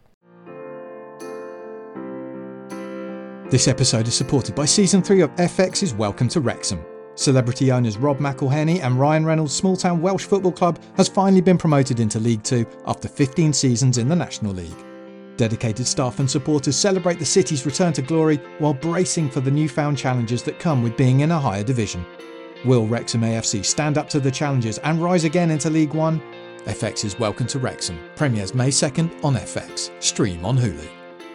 Speaker 10: This episode is supported by Season three of F X's Welcome to Wrexham. Celebrity owners Rob McElhenney and Ryan Reynolds' small-town Welsh football club has finally been promoted into League Two after fifteen seasons in the National League. Dedicated staff and supporters celebrate the city's return to glory while bracing for the newfound challenges that come with being in a higher division. Will Wrexham A F C stand up to the challenges and rise again into League One? F X's Welcome to Wrexham premieres May second on F X. Stream on Hulu.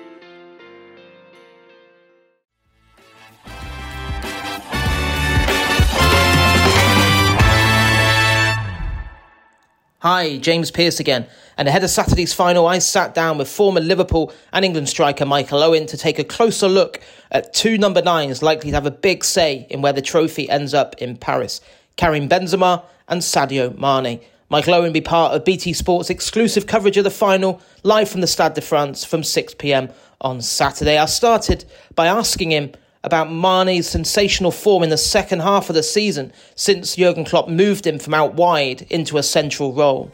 Speaker 8: Hi, James Pearce again, and ahead of Saturday's final I sat down with former Liverpool and England striker Michael Owen to take a closer look at two number nines likely to have a big say in where the trophy ends up in Paris, Karim Benzema and Sadio Mane. Michael Owen will be part of B T Sport's exclusive coverage of the final, live from the Stade de France from six p.m. on Saturday. I started by asking him about Mane's sensational form in the second half of the season since Jurgen Klopp moved him from out wide into a central role.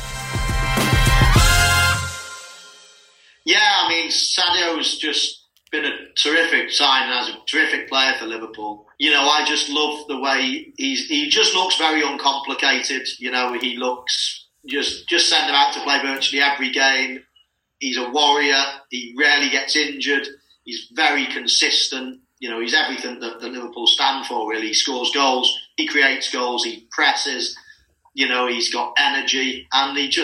Speaker 11: Yeah, I mean, Sadio's just been a terrific sign as a terrific player for Liverpool. You know, I just love the way he's, he just looks very uncomplicated. You know, he looks, just, just send him out to play virtually every game. He's a warrior. He rarely gets injured. He's very consistent. You know, he's everything that, that Liverpool stand for, really. He scores goals, he creates goals, he presses, you know, he's got energy, and he just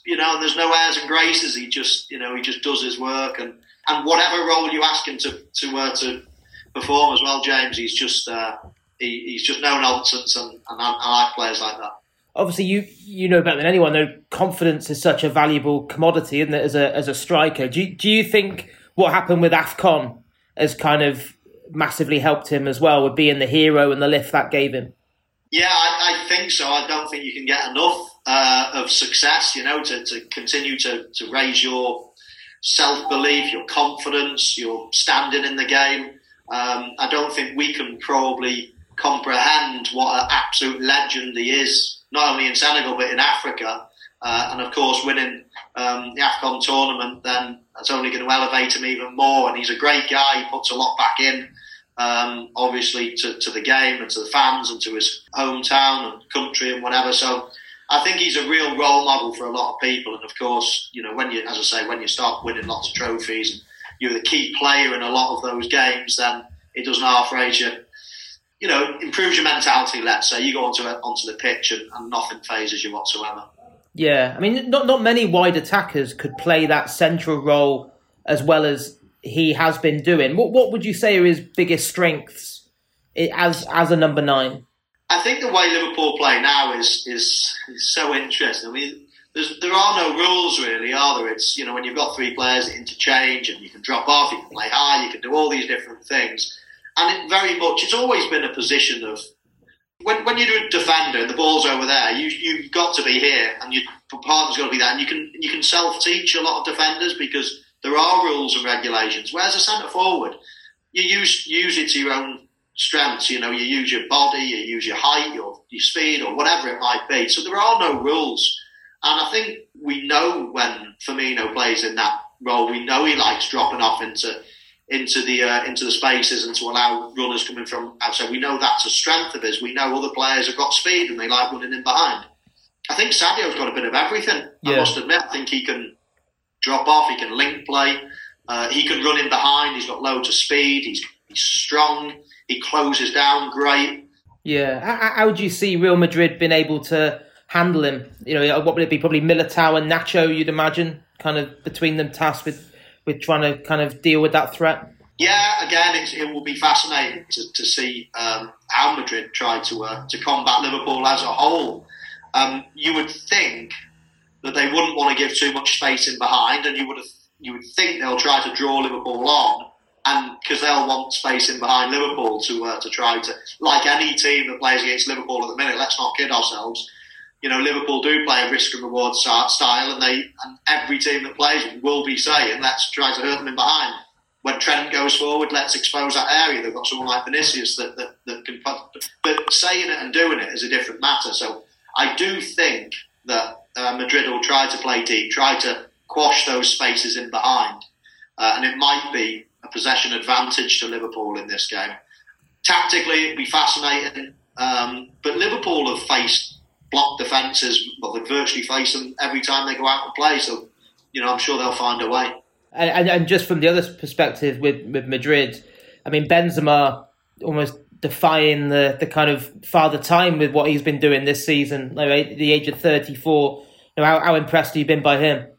Speaker 11: you know, and there's no airs and graces. He just, you know, he just does his work, and, and whatever role you ask him to to uh, to perform as well, James, he's just uh, he, he's just no nonsense, and, and I, I like players like that.
Speaker 8: Obviously, you you know better than anyone, though, confidence is such a valuable commodity, isn't it, as a as a striker? Do you, do you think what happened with AFCON has kind of massively helped him as well, with being the hero and the lift that gave him?
Speaker 11: Yeah, I, I think so. I don't think you can get enough uh, of success, you know, to, to continue to, to raise your self-belief, your confidence, your standing in the game. Um, I don't think we can probably comprehend what an absolute legend he is, not only in Senegal but in Africa. Uh, and of course, winning um, the AFCON tournament, then that's only going to elevate him even more. And he's a great guy. He puts a lot back in, um, obviously, to, to the game and to the fans and to his hometown and country and whatever. So I think he's a real role model for a lot of people. And of course, you know, when you, as I say, when you start winning lots of trophies and you're the key player in a lot of those games, then it doesn't half raise you. You know, improves your mentality, let's say. You go onto onto the pitch and, and nothing phases you whatsoever.
Speaker 8: Yeah, I mean, not not many wide attackers could play that central role as well as he has been doing. What what would you say are his biggest strengths as as a number nine?
Speaker 11: I think the way Liverpool play now is is, is so interesting. I mean, there's, there are no rules really, are there? It's, you know, when you've got three players that interchange and you can drop off, you can play high, you can do all these different things. And it very much, it's always been a position of, when when you're a defender and the ball's over there, you, you've got to be here and your partner's got to be there. And you can you can self-teach a lot of defenders because there are rules and regulations. Whereas a centre-forward, you use use it to your own strengths. You know, you use your body, you use your height, your, your speed, or whatever it might be. So there are no rules. And I think we know when Firmino plays in that role, we know he likes dropping off into into the uh, into the spaces and to allow runners coming from outside. We know that's a strength of his. We know other players have got speed and they like running in behind. I think Sadio's got a bit of everything. Yeah. I must admit, I think he can drop off, he can link play, uh, he can run in behind, he's got loads of speed, he's, he's strong, he closes down great.
Speaker 8: Yeah, how, how would you see Real Madrid being able to handle him? You know, what would it be? Probably Militao and Nacho, you'd imagine, kind of between them tasked with with trying to kind of deal with that threat?
Speaker 11: Yeah, again, it, it will be fascinating to, to see um, how Madrid try to uh, to combat Liverpool as a whole. Um, you would think that they wouldn't want to give too much space in behind, and you would have, you would think they'll try to draw Liverpool on, and because they'll want space in behind Liverpool to uh, to try to, like any team that plays against Liverpool at the minute. Let's not kid ourselves. You know, Liverpool do play a risk and reward style, and they and every team that plays will be saying, let's try to hurt them in behind. When Trent goes forward, let's expose that area. They've got someone like Vinicius that, that, that can put... But saying it and doing it is a different matter. So I do think that uh, Madrid will try to play deep, try to quash those spaces in behind. Uh, and it might be a possession advantage to Liverpool in this game. Tactically, it'd be fascinating. Um, but Liverpool have faced block defences, well, they virtually face them every time they go out and play. So, you know, I'm sure they'll find a way.
Speaker 8: And, and, and just from the other perspective with, with Madrid, I mean, Benzema almost defying the, the kind of father time with what he's been doing this season, like at the age of thirty-four. You know, how, how impressed have you been by him?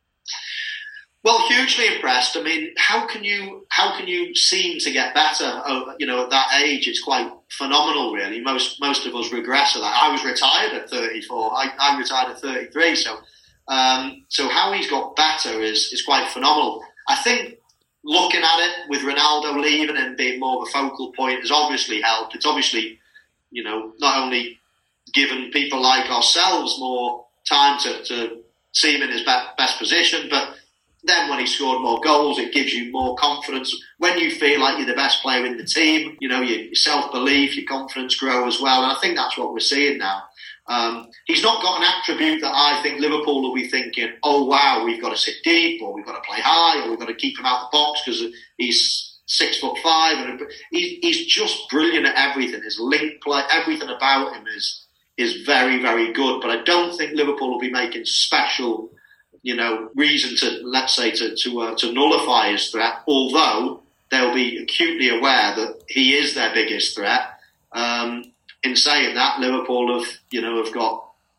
Speaker 11: Well, hugely impressed. I mean, how can you how can you seem to get better? You know, at that age, it's quite phenomenal, really. Most most of us regress at that. I was retired at thirty-four. I, I retired at thirty-three. So, um, so how he's got better is is quite phenomenal. I think looking at it with Ronaldo leaving and being more of a focal point has obviously helped. It's obviously, you know, not only given people like ourselves more time to, to see him in his best position, but then when he scored more goals, it gives you more confidence. When you feel like you're the best player in the team, you know, your, your self-belief, your confidence grow as well. And I think that's what we're seeing now. Um, he's not got an attribute that I think Liverpool will be thinking, oh, wow, we've got to sit deep, or we've got to play high, or we've got to keep him out the box because he's six foot five. And he, he's just brilliant at everything. His link play, everything about him is is very, very good. But I don't think Liverpool will be making special, you know, reason to, let's say, to to, uh, to nullify his threat, although they'll be acutely aware that he is their biggest threat. Um, in saying that, Liverpool have, you know, have got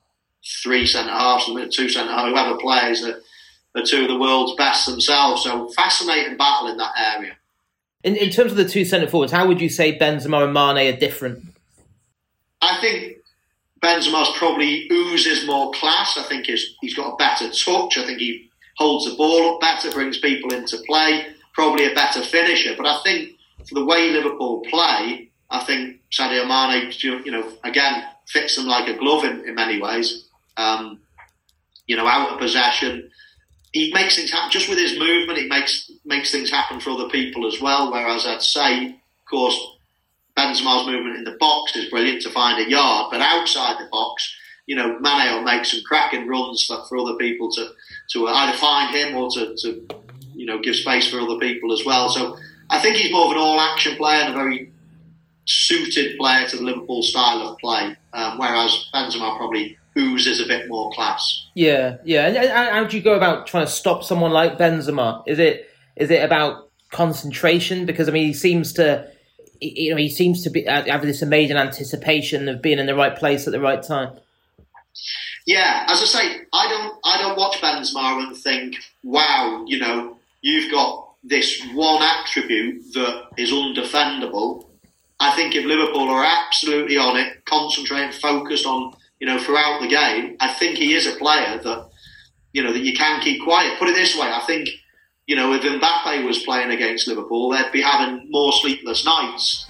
Speaker 11: three centre halves, two centre halves, whoever plays are, are two of the world's best themselves. So fascinating battle in that area.
Speaker 8: In, in terms of the two centre forwards, how would you say Benzema and Mane are different?
Speaker 11: I think Benzema's probably oozes more class. I think he's, he's got a better touch. I think he holds the ball up better, brings people into play, probably a better finisher. But I think for the way Liverpool play, I think Sadio Mane, you know, again, fits them like a glove in, in many ways. Um, you know, out of possession. He makes things happen just with his movement. He makes makes things happen for other people as well. Whereas I'd say, of course, Benzema's movement in the box is brilliant to find a yard, but outside the box, you know, Mane will make some cracking runs for, for other people to to either find him or to, to you know give space for other people as well. So I think he's more of an all-action player and a very suited player to the Liverpool style of play. Um, whereas Benzema probably oozes a bit more class.
Speaker 8: Yeah, yeah. And how do you go about trying to stop someone like Benzema? Is it is it about concentration? Because I mean, he seems to, you know, he seems to be have this amazing anticipation of being in the right place at the right time.
Speaker 11: Yeah, as I say, I don't I don't watch Benzema and think, wow, you know, you've got this one attribute that is undefendable. I think if Liverpool are absolutely on it, concentrating, focused on, you know, throughout the game, I think he is a player that, you know, that you can keep quiet. Put it this way, I think, you know, if Mbappe was playing against Liverpool, they'd be having more sleepless nights.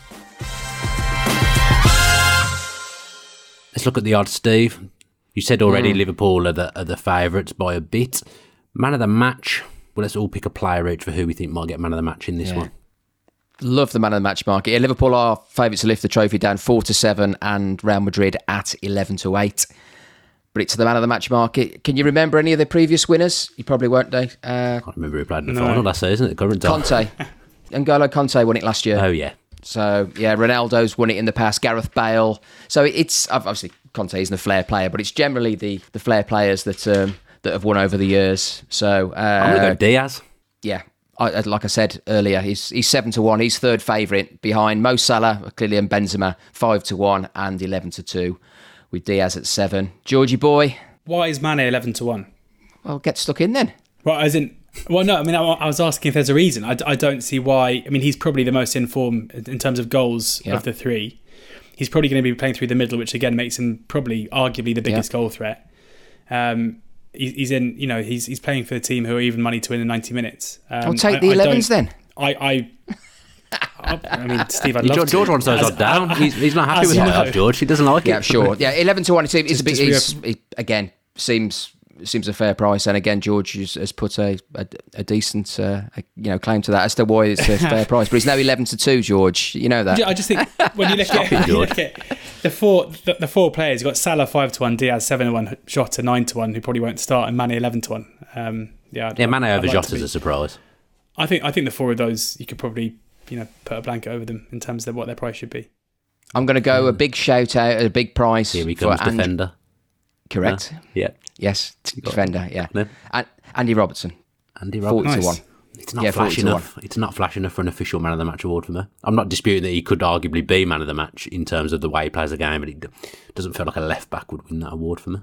Speaker 3: Let's look at the odds, Steve. You said already
Speaker 4: Mm.
Speaker 3: Liverpool are the, are the favourites by a bit. Man of the match. Well, let's all pick a player each for who we think might get man of the match in this
Speaker 4: Yeah.
Speaker 3: one.
Speaker 4: Love the man of the match market. Yeah, Liverpool are favourites to lift the trophy down four to seven, and Real Madrid at eleven to eight. But it's the man of the match market. Can you remember any of the previous winners? You probably won't, Dave. Uh,
Speaker 3: I can't remember who played in the
Speaker 5: No.
Speaker 3: final last season at the current time.
Speaker 4: Conte. N'Golo Conte won it last year.
Speaker 3: Oh, yeah.
Speaker 4: So, yeah, Ronaldo's won it in the past. Gareth Bale. So it's, obviously, Conte isn't a flair player, but it's generally the, the flair players that um, that have won over the years. So uh,
Speaker 3: I'm going to go Diaz.
Speaker 4: Yeah. I, like I said earlier, he's he's seven to one. He's third favourite behind Mo Salah, clearly, and Benzema, five to one and eleven to two, with Diaz at seven. Georgie boy,
Speaker 5: Why is Mane eleven to one?
Speaker 4: Well, get stuck in then.
Speaker 5: Well, as in, well, no. I mean, I, I was asking if there's a reason. I, I don't see why. I mean, he's probably the most in form in terms of goals
Speaker 4: Yeah.
Speaker 5: of the three. He's probably going to be playing through the middle, which again makes him probably arguably the biggest
Speaker 4: Yeah.
Speaker 5: goal threat. Um, he, he's in, you know, he's he's playing for the team who are even money to win in ninety minutes. Um,
Speaker 4: I'll take
Speaker 5: I-
Speaker 4: the
Speaker 5: I don't-
Speaker 4: elevens then.
Speaker 5: I, I, I, I mean, Steve, I'd
Speaker 3: George,
Speaker 5: love to.
Speaker 3: George wants those
Speaker 5: As-
Speaker 3: odd down. He's, he's not happy
Speaker 5: as
Speaker 3: with
Speaker 5: you
Speaker 3: that,
Speaker 5: know.
Speaker 3: odds, George. He doesn't like
Speaker 4: Yeah,
Speaker 3: it.
Speaker 4: sure. Yeah, eleven to one. It's, it's a bit.
Speaker 5: Just
Speaker 4: It's,
Speaker 5: re-
Speaker 4: it, again, seems seems a fair price. And again, George has, has put a a, a decent uh, a, you know claim to that as to why it's a fair price. But it's now eleven to two, George. You know that.
Speaker 5: I just think when you look at,
Speaker 3: it,
Speaker 5: you look at the four the, the four players, you've got Salah five to one, Diaz seven to one, Jota nine to one, who probably won't start, and Mane eleven to one. Um, yeah, I'd,
Speaker 3: Yeah, Mane
Speaker 5: I'd
Speaker 3: over
Speaker 5: like to
Speaker 3: Jota's
Speaker 5: be-
Speaker 3: a surprise.
Speaker 5: I think I think the four of those you could probably you know put a blanket over them in terms of what their price should be.
Speaker 4: I'm going to go a big shout out, a big price.
Speaker 3: Here he
Speaker 4: for
Speaker 3: comes,
Speaker 4: And-
Speaker 3: defender.
Speaker 4: Correct.
Speaker 3: Uh, yeah.
Speaker 4: Yes, defender. Yeah.
Speaker 3: No.
Speaker 4: And Andy Robertson.
Speaker 3: Andy
Speaker 4: Forty
Speaker 3: Robertson.
Speaker 4: to one.
Speaker 3: It's not
Speaker 4: Yeah,
Speaker 3: flash
Speaker 4: forty to
Speaker 3: enough. It's not flash enough for an official man of the match award for me. I'm not disputing that he could arguably be man of the match in terms of the way he plays the game, but it doesn't feel like a left back would win that award for me.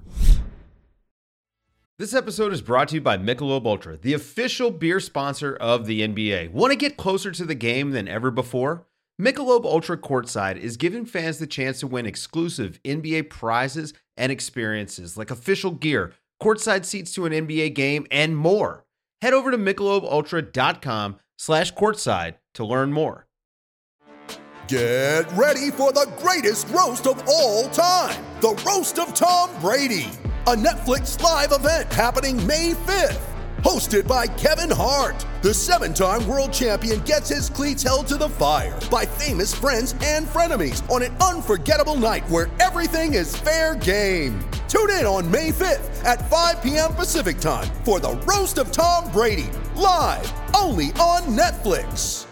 Speaker 12: This episode is brought to you by Michelob Ultra, the official beer sponsor of the N B A. Want to get closer to the game than ever before? Michelob Ultra Courtside is giving fans the chance to win exclusive N B A prizes and experiences like official gear, courtside seats to an N B A game, and more. Head over to michelobultra.com slash courtside to learn more.
Speaker 13: Get ready for the greatest roast of all time, the Roast of Tom Brady, a Netflix live event happening May fifth. Hosted by Kevin Hart, the seven-time world champion gets his cleats held to the fire by famous friends and frenemies on an unforgettable night where everything is fair game. Tune in on May fifth at five p.m. Pacific time for the Roast of Tom Brady, live only on Netflix.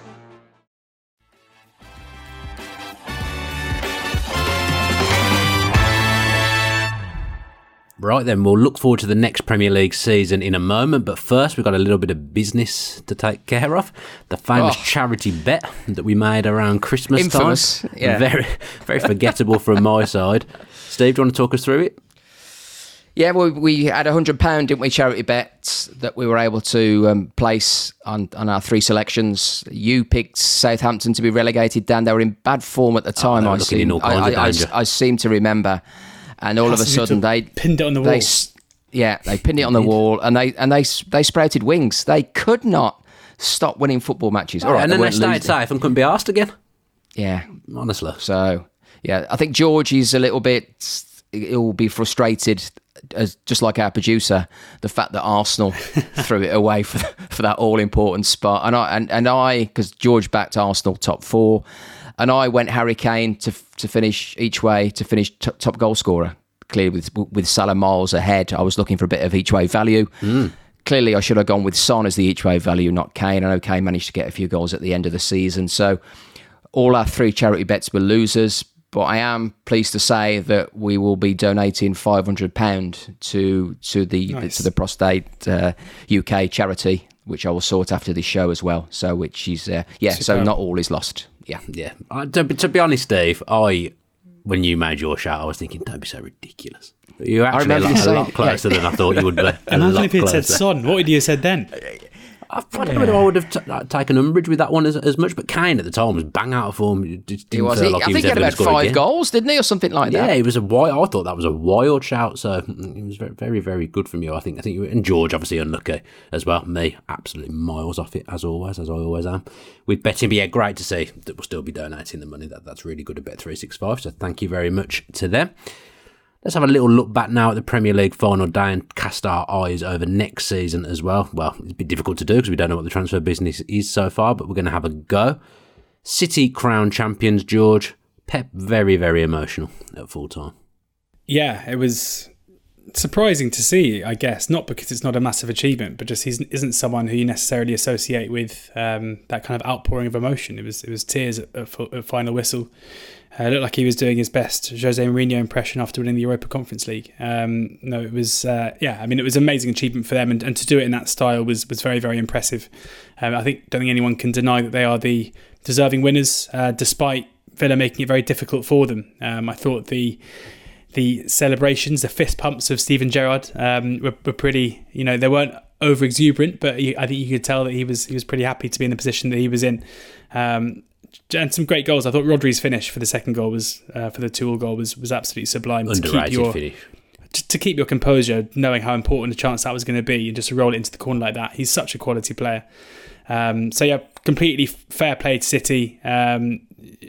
Speaker 3: Right then, we'll look forward to the next Premier League season in a moment, but first we've got a little bit of business to take care of. The famous
Speaker 4: Oh.
Speaker 3: charity bet that we made around Christmas
Speaker 4: Infamous,
Speaker 3: time.
Speaker 4: yeah.
Speaker 3: Very, very forgettable from my side. Steve, do you want to talk us through it?
Speaker 4: Yeah, well, we had a hundred pound, didn't we? Charity bets that we were able to um, place on, on our three selections. You picked Southampton to be relegated, Dan. They were in bad form at the time.
Speaker 3: Oh,
Speaker 4: I seem, I, I, I, I seem to remember, and all of a sudden they
Speaker 5: pinned it on the wall.
Speaker 4: They, yeah, they pinned it on the wall, and they and they they sprouted wings. They could not stop winning football matches. All right,
Speaker 3: and then
Speaker 4: they,
Speaker 3: they stayed safe and couldn't be asked again.
Speaker 4: Yeah,
Speaker 3: honestly.
Speaker 4: So yeah, I think George is a little bit. He'll be frustrated. As just like our producer, the fact that Arsenal threw it away for for that all important spot, and I and, and I because George backed Arsenal top four, and I went Harry Kane to to finish each way to finish t- top goal scorer. Clearly, with with Salah miles ahead, I was looking for a bit of each way value.
Speaker 3: Mm.
Speaker 4: Clearly, I should have gone with Son as the each way value, not Kane. I know Kane managed to get a few goals at the end of the season, so all our three charity bets were losers. But I am pleased to say that we will be donating five hundred pounds to to the
Speaker 5: nice.
Speaker 4: to the Prostate uh, U K charity, which I will sort after this show as well. So, which is uh, yeah. Superb. So not all is lost. Yeah,
Speaker 3: yeah. Uh, to, to be honest, Dave, I when you made your shout, I was thinking, don't be so ridiculous. You're actually a lot, a lot closer yeah. than I thought you would be.
Speaker 5: Imagine if you had said Son. What would you have said then?
Speaker 3: I don't know whether I would have t- taken umbrage with that one as, as much, but Kane at the time was bang out of form. It didn't
Speaker 4: he was.
Speaker 3: Feel
Speaker 4: He,
Speaker 3: like
Speaker 4: I
Speaker 3: he
Speaker 4: think
Speaker 3: was
Speaker 4: he had about five
Speaker 3: again.
Speaker 4: goals, didn't he, or something like
Speaker 3: yeah,
Speaker 4: that?
Speaker 3: Yeah, it was a wild. I thought that was a wild shout. So it was very, very, very good from you. I think. I think you and George obviously unlucky as well. Me absolutely miles off it as always, as I always am. With betting, but yeah, great to see that we'll still be donating the money. That that's really good at Bet three sixty-five. So thank you very much to them. Let's have a little look back now at the Premier League final day and cast our eyes over next season as well. Well, it's a bit difficult to do because we don't know what the transfer business is so far, but we're going to have a go. City crown champions, George. Pep very, very emotional at full time.
Speaker 5: Yeah, it was surprising to see, I guess, not because it's not a massive achievement, but just he isn't someone who you necessarily associate with um, that kind of outpouring of emotion. It was it was tears at, at, at final whistle. Uh, it looked like he was doing his best Jose Mourinho impression after winning the Europa Conference League. Um, no, it was, uh, yeah, I mean, it was an amazing achievement for them, and, and to do it in that style was was very, very impressive. Um, I think, don't think anyone can deny that they are the deserving winners, uh, despite Villa making it very difficult for them. Um, I thought the the celebrations, the fist pumps of Steven Gerrard um, were, were pretty, you know, they weren't over exuberant, but he, I think you could tell that he was he was pretty happy to be in the position that he was in. Um, and some great goals. I thought Rodri's finish for the second goal was uh, for the two-all goal was was absolutely sublime.
Speaker 3: Underrated
Speaker 5: to keep your,
Speaker 3: finish.
Speaker 5: To, to keep your composure, knowing how important a chance that was going to be, and just to roll it into the corner like that. He's such a quality player. Um, so yeah, completely fair play to City. Um,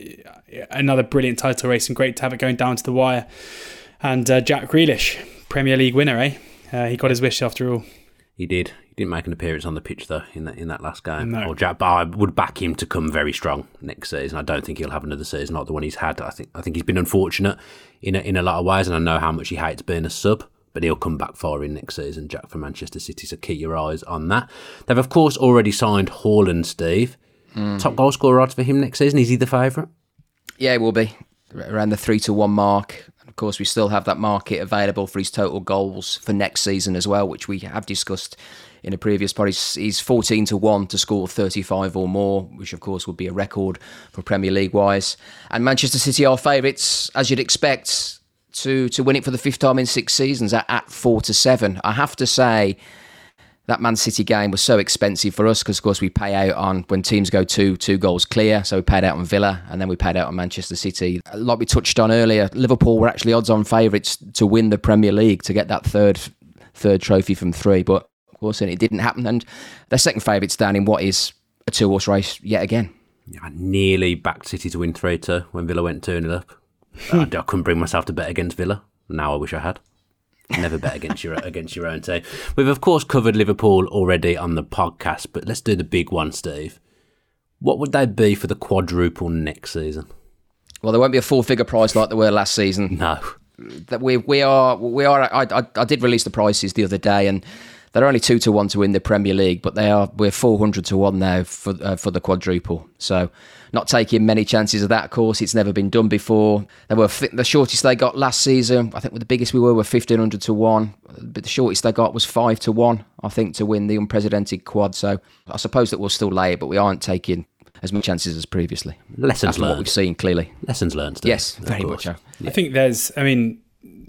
Speaker 5: another brilliant title race, and great to have it going down to the wire. And uh, Jack Grealish, Premier League winner, eh? Uh, he got his wish after all.
Speaker 3: He did. He didn't make an appearance on the pitch though in that in that last game.
Speaker 5: No.
Speaker 3: Or Jack, but I would back him to come very strong next season. I don't think he'll have another season like the one he's had. I think I think he's been unfortunate in a, in a lot of ways, and I know how much he hates being a sub. But he'll come back firing next season, Jack, for Manchester City. So keep your eyes on that. They've of course already signed Haaland, Steve. Mm. Top goal scorer odds for him next season. Is he the favourite?
Speaker 4: Yeah, he will be around the three to one mark. Of course, we still have that market available for his total goals for next season as well, which we have discussed in a previous pod. He's, he's fourteen to one to score thirty-five or more, which of course would be a record for Premier League wise. And Manchester City are favourites, as you'd expect, to to win it for the fifth time in six seasons at, at four to seven. I have to say that Man City game was so expensive for us because, of course, we pay out on when teams go two two goals clear. So we paid out on Villa and then we paid out on Manchester City. Like we touched on earlier, Liverpool were actually odds-on favourites to win the Premier League, to get that third third trophy from three. But, of course, it didn't happen. And they're second favourites down in what is a two-horse race yet again.
Speaker 3: I nearly backed City to win three two when Villa went two nil up. I, I couldn't bring myself to bet against Villa. Now I wish I had. Never bet against your against your own team. We've of course covered Liverpool already on the podcast, but let's do the big one, Steve. What would they be for the quadruple next season?
Speaker 4: Well, there won't be a full-figure price like there were last season.
Speaker 3: No,
Speaker 4: that we we are we are. I, I I did release the prices the other day, and they're only two to one to win the Premier League, but they are we're four hundred to one now for uh, for the quadruple. So, not taking many chances of that. Of course, it's never been done before. They were the shortest they got last season. I think the biggest we were were fifteen hundred to one. But the shortest they got was five to one. I think to win the unprecedented quad. So I suppose that we'll still lay it, but we aren't taking as many chances as previously.
Speaker 3: Lessons
Speaker 4: That's
Speaker 3: learned.
Speaker 4: What we've seen clearly.
Speaker 3: Lessons learned. Steve,
Speaker 4: yes, very much so.
Speaker 5: I think there's. I mean,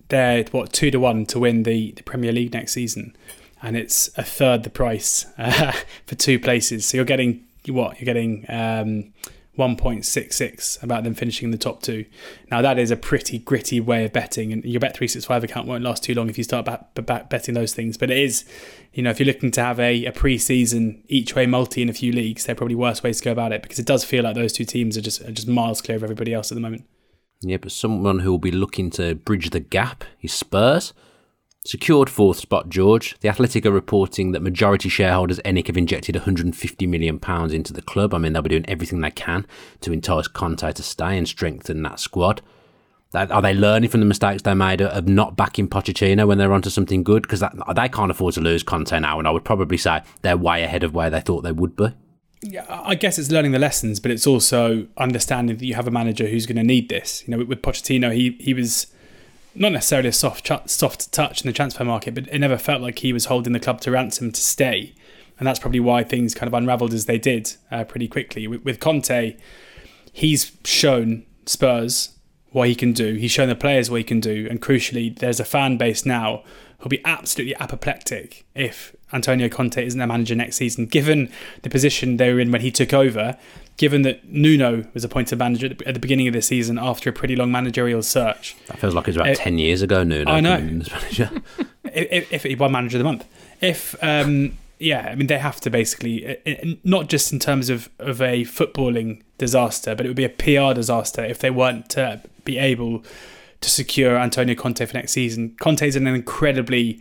Speaker 5: they're what two to one to win the, the Premier League next season, and it's a third the price uh, for two places. So you're getting what you're getting um, one point six six about them finishing in the top two. Now that is a pretty gritty way of betting, and your Bet three sixty-five account won't last too long if you start bat, bat, betting those things. But it is, you know, if you're looking to have a, a pre-season each way multi in a few leagues, they're probably worse ways to go about it, because it does feel like those two teams are just are just miles clear of everybody else at the moment.
Speaker 3: Yeah, but someone who will be looking to bridge the gap is Spurs. Secured fourth spot, George. The Athletic are reporting that majority shareholders E N I C have injected one hundred fifty million pounds into the club. I mean, they'll be doing everything they can to entice Conte to stay and strengthen that squad. Are they learning from the mistakes they made of not backing Pochettino when they're onto something good? Because they can't afford to lose Conte now, and I would probably say they're way ahead of where they thought they would be.
Speaker 5: Yeah, I guess it's learning the lessons, but it's also understanding that you have a manager who's going to need this. You know, with, with Pochettino, he he was not necessarily a soft ch- soft touch in the transfer market, but it never felt like he was holding the club to ransom to stay. And that's probably why things kind of unravelled as they did uh, pretty quickly. With, with Conte, he's shown Spurs what he can do. He's shown the players what he can do. And crucially, there's a fan base now who'll be absolutely apoplectic if Antonio Conte isn't their manager next season, given the position they were in when he took over, given that Nuno was appointed manager at the, at the beginning of the season after a pretty long managerial search.
Speaker 3: That feels like it was about uh, ten years ago, Nuno.
Speaker 5: I know.
Speaker 3: Manager.
Speaker 5: if, if he won manager of the month. If, um, yeah, I mean, they have to basically, not just in terms of, of a footballing disaster, but it would be a P R disaster if they weren't to be able to secure Antonio Conte for next season. Conte's in an incredibly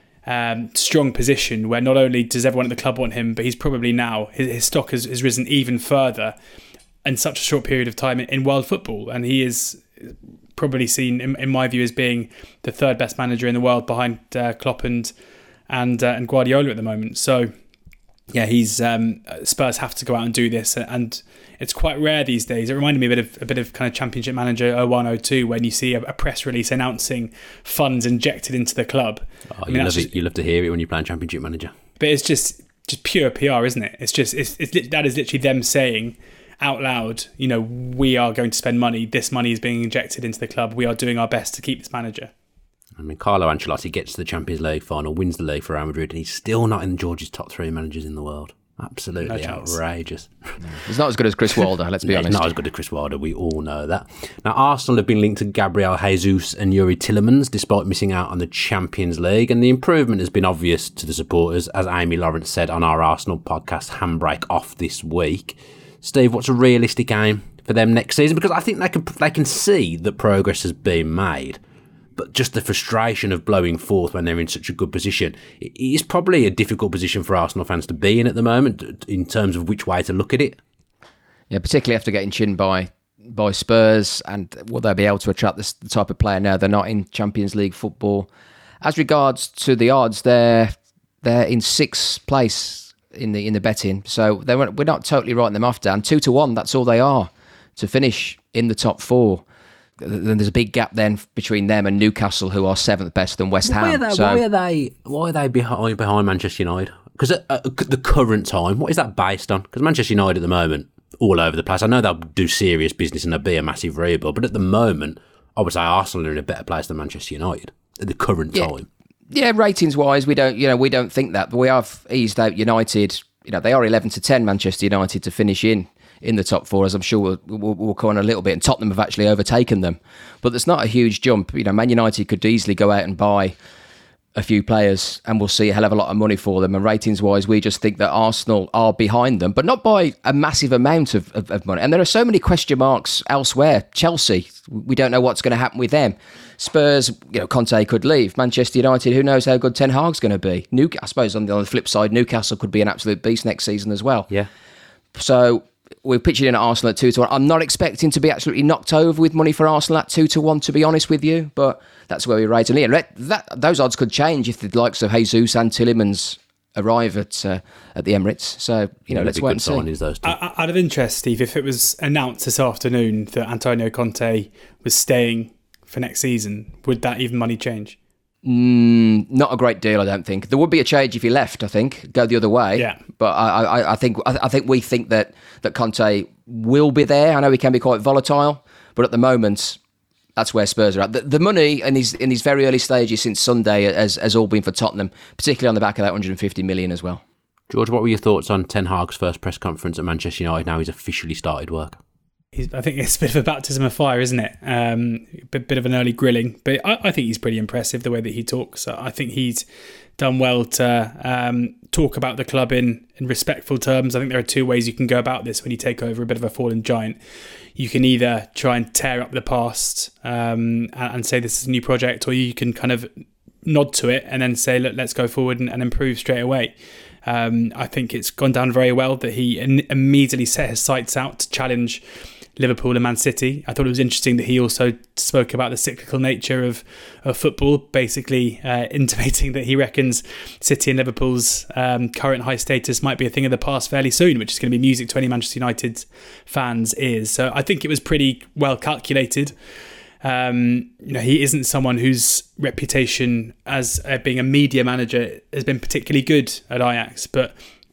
Speaker 5: um, strong position where not only does everyone at the club want him, but he's probably now, his, his stock has, has risen even further in such a short period of time in, in world football. And he is probably seen, in, in my view, as being the third best manager in the world behind uh, Klopp and and, uh, and Guardiola at the moment. So, yeah, he's um, Spurs have to go out and do this, and it's quite rare these days. It reminded me a bit of a bit of kind of Championship Manager oh one oh two when you see a, a press release announcing funds injected into the club.
Speaker 3: Oh,
Speaker 5: I mean,
Speaker 3: you, love
Speaker 5: just,
Speaker 3: it, you love to hear it when you're playing Championship Manager.
Speaker 5: But it's just just pure P R, isn't it? It's just it's, it's that is literally them saying out loud, you know, we are going to spend money. This money is being injected into the club. We are doing our best to keep this manager.
Speaker 3: I mean, Carlo Ancelotti gets to the Champions League final, wins the league for Real Madrid, and he's still not in George's top three managers in the world. Absolutely no outrageous.
Speaker 4: He's not as good as Chris Wilder, let's be
Speaker 3: no,
Speaker 4: honest.
Speaker 3: He's not as good as Chris Wilder, we all know that. Now, Arsenal have been linked to Gabriel Jesus and Yuri Tillemans, despite missing out on the Champions League, and the improvement has been obvious to the supporters, as Amy Lawrence said on our Arsenal podcast, Handbrake Off, this week. Steve, what's a realistic aim for them next season? Because I think they can, they can see that progress has been made, but just the frustration of blowing fourth when they're in such a good position, it is probably a difficult position for Arsenal fans to be in at the moment in terms of which way to look at it.
Speaker 4: Yeah, particularly after getting chinned by by Spurs, and will they be able to attract this, the type of player now? They're not in Champions League football. As regards to the odds, they're they're in sixth place in the in the betting, so they we're not totally writing them off, Dan. Two to one, that's all they are to finish in the top four. Then there's a big gap then between them and Newcastle, who are seventh best, and West Ham.
Speaker 3: Why are they?
Speaker 4: So,
Speaker 3: why are they? Why are they behind behind Manchester United? Because at, at the current time, what is that based on? Because Manchester United at the moment, all over the place. I know they'll do serious business and there'll be a massive rebuild, but at the moment, I would say Arsenal are in a better place than Manchester United at the current
Speaker 4: yeah,
Speaker 3: time.
Speaker 4: Yeah, ratings wise, we don't, you know, we don't think that, but we have eased out United. You know, they are eleven to ten, Manchester United, to finish in. in the top four, as I'm sure we'll, we'll, we'll go on a little bit, and Tottenham have actually overtaken them. But there's not a huge jump. You know, Man United could easily go out and buy a few players and we'll see a hell of a lot of money for them. And ratings-wise, we just think that Arsenal are behind them, but not by a massive amount of, of, of money. And there are so many question marks elsewhere. Chelsea, we don't know what's going to happen with them. Spurs, you know, Conte could leave. Manchester United, who knows how good Ten Hag's going to be. New, I suppose on the, on the flip side, Newcastle could be an absolute beast next season as well.
Speaker 3: Yeah.
Speaker 4: So we're pitching in at Arsenal at two to one. I'm not expecting to be absolutely knocked over with money for Arsenal at two to one, to be honest with you, but that's where we rate it. And that, those odds could change if the likes of Jesus and Tillemans arrive at uh, at the Emirates. So, you know, yeah, let's wait and see.
Speaker 3: Those two.
Speaker 5: Out of interest, Steve, if it was announced this afternoon that Antonio Conte was staying for next season, would that even money change?
Speaker 4: Mm, not a great deal, I don't think. There would be a change if he left, I think, go the other way.
Speaker 5: Yeah.
Speaker 4: But I, I, I think I think we think that, that Conte will be there. I know he can be quite volatile, but at the moment, that's where Spurs are at. The, the money in these in these very early stages since Sunday has, has all been for Tottenham, particularly on the back of that one hundred fifty million as well.
Speaker 3: George, what were your thoughts on Ten Hag's first press conference at Manchester United now he's officially started work?
Speaker 5: He's, I think it's a bit of a baptism of fire, isn't it? Um, a bit, bit of an early grilling, but I, I think he's pretty impressive the way that he talks. I think he's done well to um, talk about the club in, in respectful terms. I think there are two ways you can go about this when you take over a bit of a fallen giant. You can either try and tear up the past um, and, and say this is a new project, or you can kind of nod to it and then say, look, let's go forward and, and improve straight away. Um, I think it's gone down very well that he in- immediately set his sights out to challenge Liverpool and Man City. I thought it was interesting that he also spoke about the cyclical nature of, of football, basically uh, intimating that he reckons City and Liverpool's um, current high status might be a thing of the past fairly soon, which is going to be music to any Manchester United fans' ears. So I think it was pretty well calculated. Um, you know, he isn't someone whose reputation as uh, being a media manager has been particularly good at Ajax, but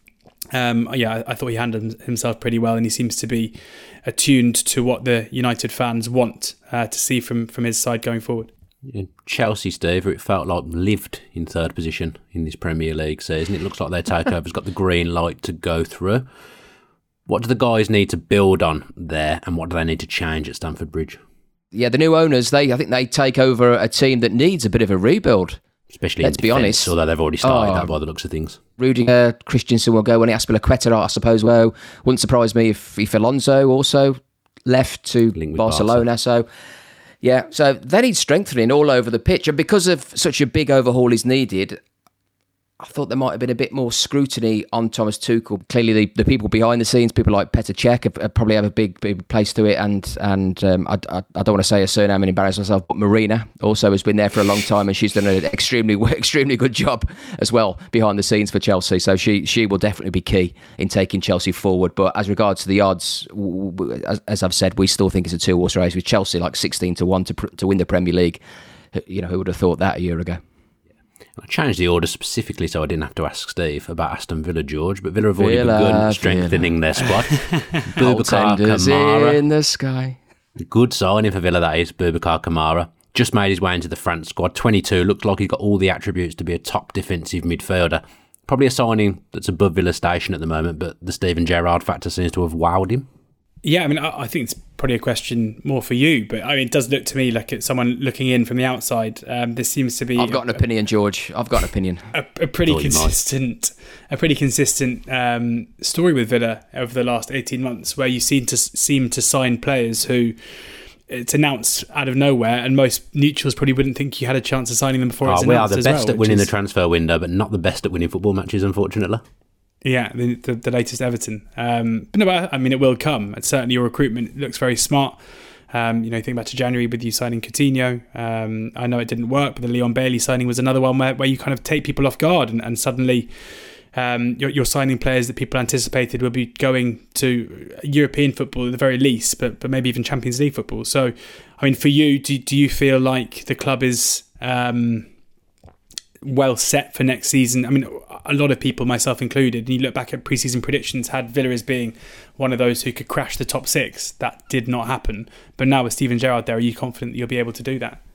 Speaker 5: um, yeah, I, I thought he handled himself pretty well, and he seems to be attuned to what the United fans want uh, to see from, from his side going forward.
Speaker 3: Yeah, Chelsea, Steve, it felt like lived in third position in this Premier League season. It looks like their takeover's got the green light to go through. What do the guys need to build on there, and what do they need to change at Stamford Bridge?
Speaker 4: Yeah, the new owners, they I think they take over a team that needs a bit of a rebuild.
Speaker 3: Especially
Speaker 4: Let's
Speaker 3: in
Speaker 4: be
Speaker 3: defence,
Speaker 4: honest.
Speaker 3: although they've already started
Speaker 4: Oh.
Speaker 3: that by the looks of things.
Speaker 4: Rudiger, Christensen will go, and Aspilicueta, I suppose. Well, wouldn't surprise me if, if Alonso also left to Barcelona.
Speaker 3: Barca.
Speaker 4: So, yeah, so they need strengthening all over the pitch. And because of such a big overhaul is needed, I thought there might have been a bit more scrutiny on Thomas Tuchel. Clearly, the, the people behind the scenes, people like Petr Cech, have, have probably have a big, big place to it. And and um, I, I, I don't want to say a surname and embarrass myself, but Marina also has been there for a long time, and she's done an extremely, extremely good job as well behind the scenes for Chelsea. So she she will definitely be key in taking Chelsea forward. But as regards to the odds, w- w- as, as I've said, we still think it's a two-horse race with Chelsea like sixteen to one to pr- to win the Premier League. You know, who would have thought that a year ago?
Speaker 3: I changed the order specifically so I didn't have to ask Steve about Aston Villa, George, but Villa have already
Speaker 4: Villa,
Speaker 3: begun strengthening
Speaker 4: Villa.
Speaker 3: their squad. Boubacar
Speaker 4: Goaltenders
Speaker 3: Kamara,
Speaker 4: in the sky.
Speaker 3: good signing for Villa, that is. Boubacar Kamara just made his way into the France squad. twenty-two, looks like he's got all the attributes to be a top defensive midfielder. Probably a signing that's above Villa station at the moment, but the Steven Gerrard factor seems to have wowed him.
Speaker 5: Yeah, I mean, I, I think it's probably a question more for you, but I mean, it does look to me like it's someone looking in from the outside. Um, this seems to be.
Speaker 4: I've got an opinion, George. I've got an opinion.
Speaker 5: A, a pretty
Speaker 3: Thought you might.
Speaker 5: consistent, a pretty consistent um, story with Villa over the last eighteen months, where you seem to seem to sign players who it's announced out of nowhere, and most neutrals probably wouldn't think you had a chance of signing them before it's
Speaker 3: Oh, we are
Speaker 5: announced
Speaker 3: the
Speaker 5: as
Speaker 3: best
Speaker 5: well,
Speaker 3: at winning
Speaker 5: which
Speaker 3: the
Speaker 5: is-
Speaker 3: transfer window, but not the best at winning football matches, unfortunately.
Speaker 5: Yeah, the, the, the latest Everton. Um, but no, but I mean, it will come. And certainly your recruitment looks very smart. Um, you know, think back to January with you signing Coutinho. Um, I know it didn't work, but the Leon Bailey signing was another one where, where you kind of take people off guard, and, and suddenly um, you're, you're signing players that people anticipated would be going to European football at the very least, but but maybe even Champions League football. So, I mean, for you, do, do you feel like the club is um, well set for next season? I mean, a lot of people, myself included, and you look back at pre-season predictions, had Villa as being one of those who could crash the top six. That did not happen. But now with Steven Gerrard there, are you confident that you'll be able to do that?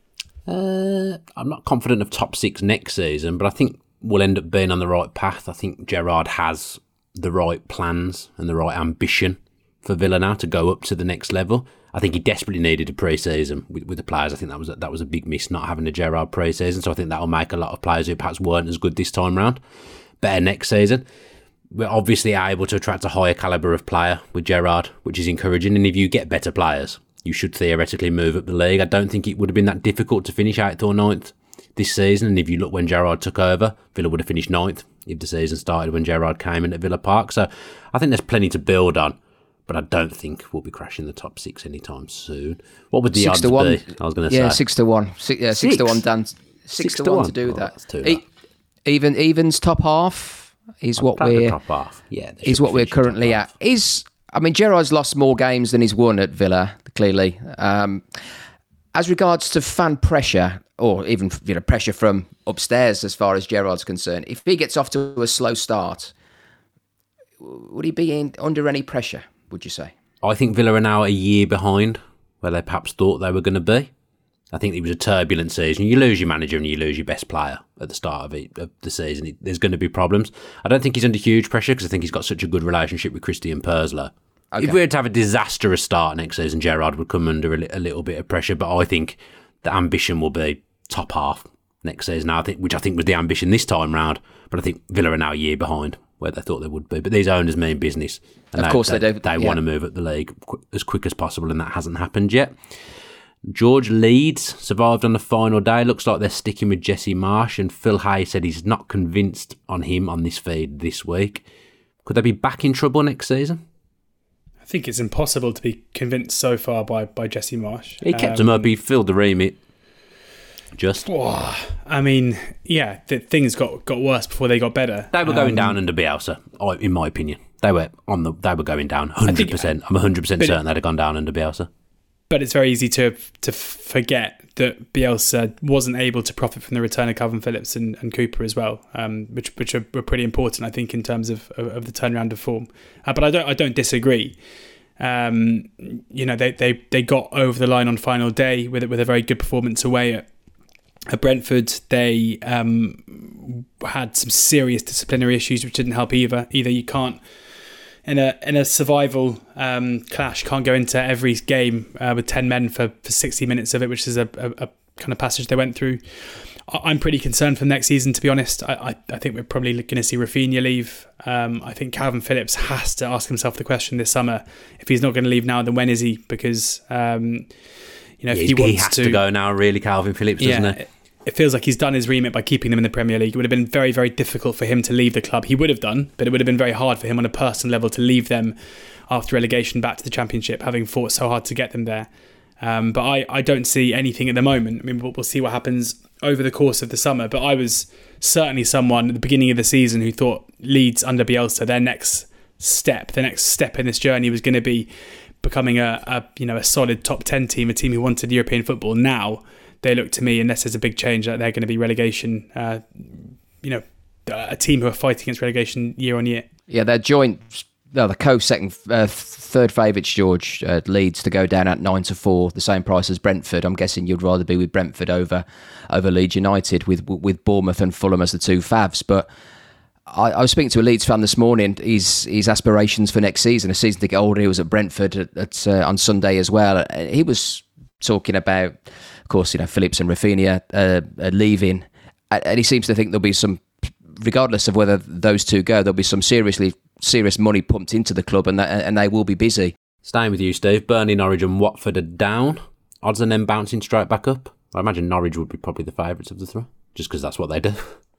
Speaker 3: Uh, I'm not confident of top six next season, but I think we'll end up being on the right path. I think Gerrard has the right plans and the right ambition for Villa now to go up to the next level. I think he desperately needed a pre-season with, with the players. I think that was a, that was a big miss not having a Gerrard pre-season. So I think that will make a lot of players who perhaps weren't as good this time round better next season. We're obviously able to attract a higher calibre of player with Gerrard, which is encouraging. And if you get better players, you should theoretically move up the league. I don't think it would have been that difficult to finish eighth or ninth this season. And if you look when Gerrard took over, Villa would have finished ninth if the season started when Gerrard came in at Villa Park. So I think there's plenty to build on. But I don't think we'll be crashing the top six anytime soon. What would the
Speaker 4: six
Speaker 3: odds
Speaker 4: to one.
Speaker 3: be? I was going to
Speaker 4: yeah,
Speaker 3: say.
Speaker 4: six to one. Six, yeah, six,
Speaker 3: Six?
Speaker 4: to one, Dan. Six,
Speaker 3: Six
Speaker 4: to,
Speaker 3: to
Speaker 4: one,
Speaker 3: one?
Speaker 4: to do
Speaker 3: Oh,
Speaker 4: that.
Speaker 3: that's too
Speaker 4: E-
Speaker 3: low.
Speaker 4: even evens top half is what
Speaker 3: About the
Speaker 4: we're
Speaker 3: top half. Yeah, they
Speaker 4: is
Speaker 3: should
Speaker 4: what
Speaker 3: be
Speaker 4: we're
Speaker 3: finishing top
Speaker 4: currently
Speaker 3: half.
Speaker 4: at. Is I mean, Gerrard's lost more games than he's won at Villa. Clearly, um, as regards to fan pressure, or even you know pressure from upstairs, as far as Gerrard's concerned, if he gets off to a slow start, would he be in, under any pressure? Would you say?
Speaker 3: I think Villa are now a year behind where they perhaps thought they were going to be. I think it was a turbulent season. You lose your manager and you lose your best player at the start of, it, of the season. It, there's going to be problems. I don't think he's under huge pressure because I think he's got such a good relationship with Christian Purslow. Okay. If we were to have a disastrous start next season, Gerrard would come under a, li- a little bit of pressure. But I think the ambition will be top half next season, I think, which I think was the ambition this time round. But I think Villa are now a year behind where they thought they would be. But these owners mean business. And
Speaker 4: of
Speaker 3: they,
Speaker 4: course
Speaker 3: they,
Speaker 4: they do.
Speaker 3: They
Speaker 4: yeah.
Speaker 3: want to move up the league qu- as quick as possible, and that hasn't happened yet. George Leeds survived on the final day. Looks like they're sticking with Jesse Marsch, and Phil Hay said he's not convinced on him on this feed this week. Could they be back in trouble next season?
Speaker 5: I think it's impossible to be convinced so far by, by Jesse Marsch.
Speaker 3: He kept
Speaker 5: um,
Speaker 3: them up, he filled the remit. Just.
Speaker 5: Oh, I mean, yeah, the things got, got worse before they got better.
Speaker 3: They were going
Speaker 5: um,
Speaker 3: down under Bielsa, in my opinion. They were on the. They were going down one hundred percent. I'm one hundred percent certain they'd have gone down under Bielsa.
Speaker 5: But it's very easy to to forget that Bielsa wasn't able to profit from the return of Calvin Phillips and, and Cooper as well, um, which which are, were pretty important, I think, in terms of, of, of the turnaround of form. Uh, but I don't I don't disagree. Um, you know, they, they they got over the line on final day with with a very good performance away at, at Brentford. They um, had some serious disciplinary issues which didn't help either. Either you can't. In a in a survival um, clash, can't go into every game uh, with ten men for, for sixty minutes of it, which is a, a, a kind of passage they went through. I'm pretty concerned for next season, to be honest. I, I, I think we're probably going to see Rafinha leave. Um, I think Calvin Phillips has to ask himself the question this summer: if he's not going to leave now, then when is he? Because um, you know, if
Speaker 3: yeah,
Speaker 5: he wants
Speaker 3: he has
Speaker 5: to,
Speaker 3: to go now, really, Calvin Phillips, doesn't
Speaker 5: yeah,
Speaker 3: he?
Speaker 5: It, It feels like he's done his remit by keeping them in the Premier League. It would have been very, very difficult for him to leave the club. He would have done, but it would have been very hard for him on a personal level to leave them after relegation back to the Championship, having fought so hard to get them there. Um, but I, I don't see anything at the moment. I mean, we'll, we'll see what happens over the course of the summer. But I was certainly someone at the beginning of the season who thought Leeds under Bielsa, their next step, the next step in this journey was going to be becoming a, a you know a solid top ten team, a team who wanted European football. Now they look to me, unless there's a big change, that they're going to be relegation, uh, you know, a team who are fighting against relegation year on year.
Speaker 4: Yeah, they're joint, no, the co-second, uh, third favourites, George, uh, Leeds to go down at nine to four, the same price as Brentford. I'm guessing you'd rather be with Brentford over over Leeds United, with with Bournemouth and Fulham as the two favs. But I, I was speaking to a Leeds fan this morning. His his aspirations for next season, a season to get older. He was at Brentford at, at uh, on Sunday as well. He was talking about, of course, you know, Phillips and Rafinha uh, are leaving, and he seems to think there'll be some, regardless of whether those two go, there'll be some seriously serious money pumped into the club, and that, and they will be busy.
Speaker 3: Staying with you, Steve, Burnley, Norwich and Watford are down. Odds on them bouncing straight back up. I imagine Norwich would be probably the favourites of the three, just because that's what they do.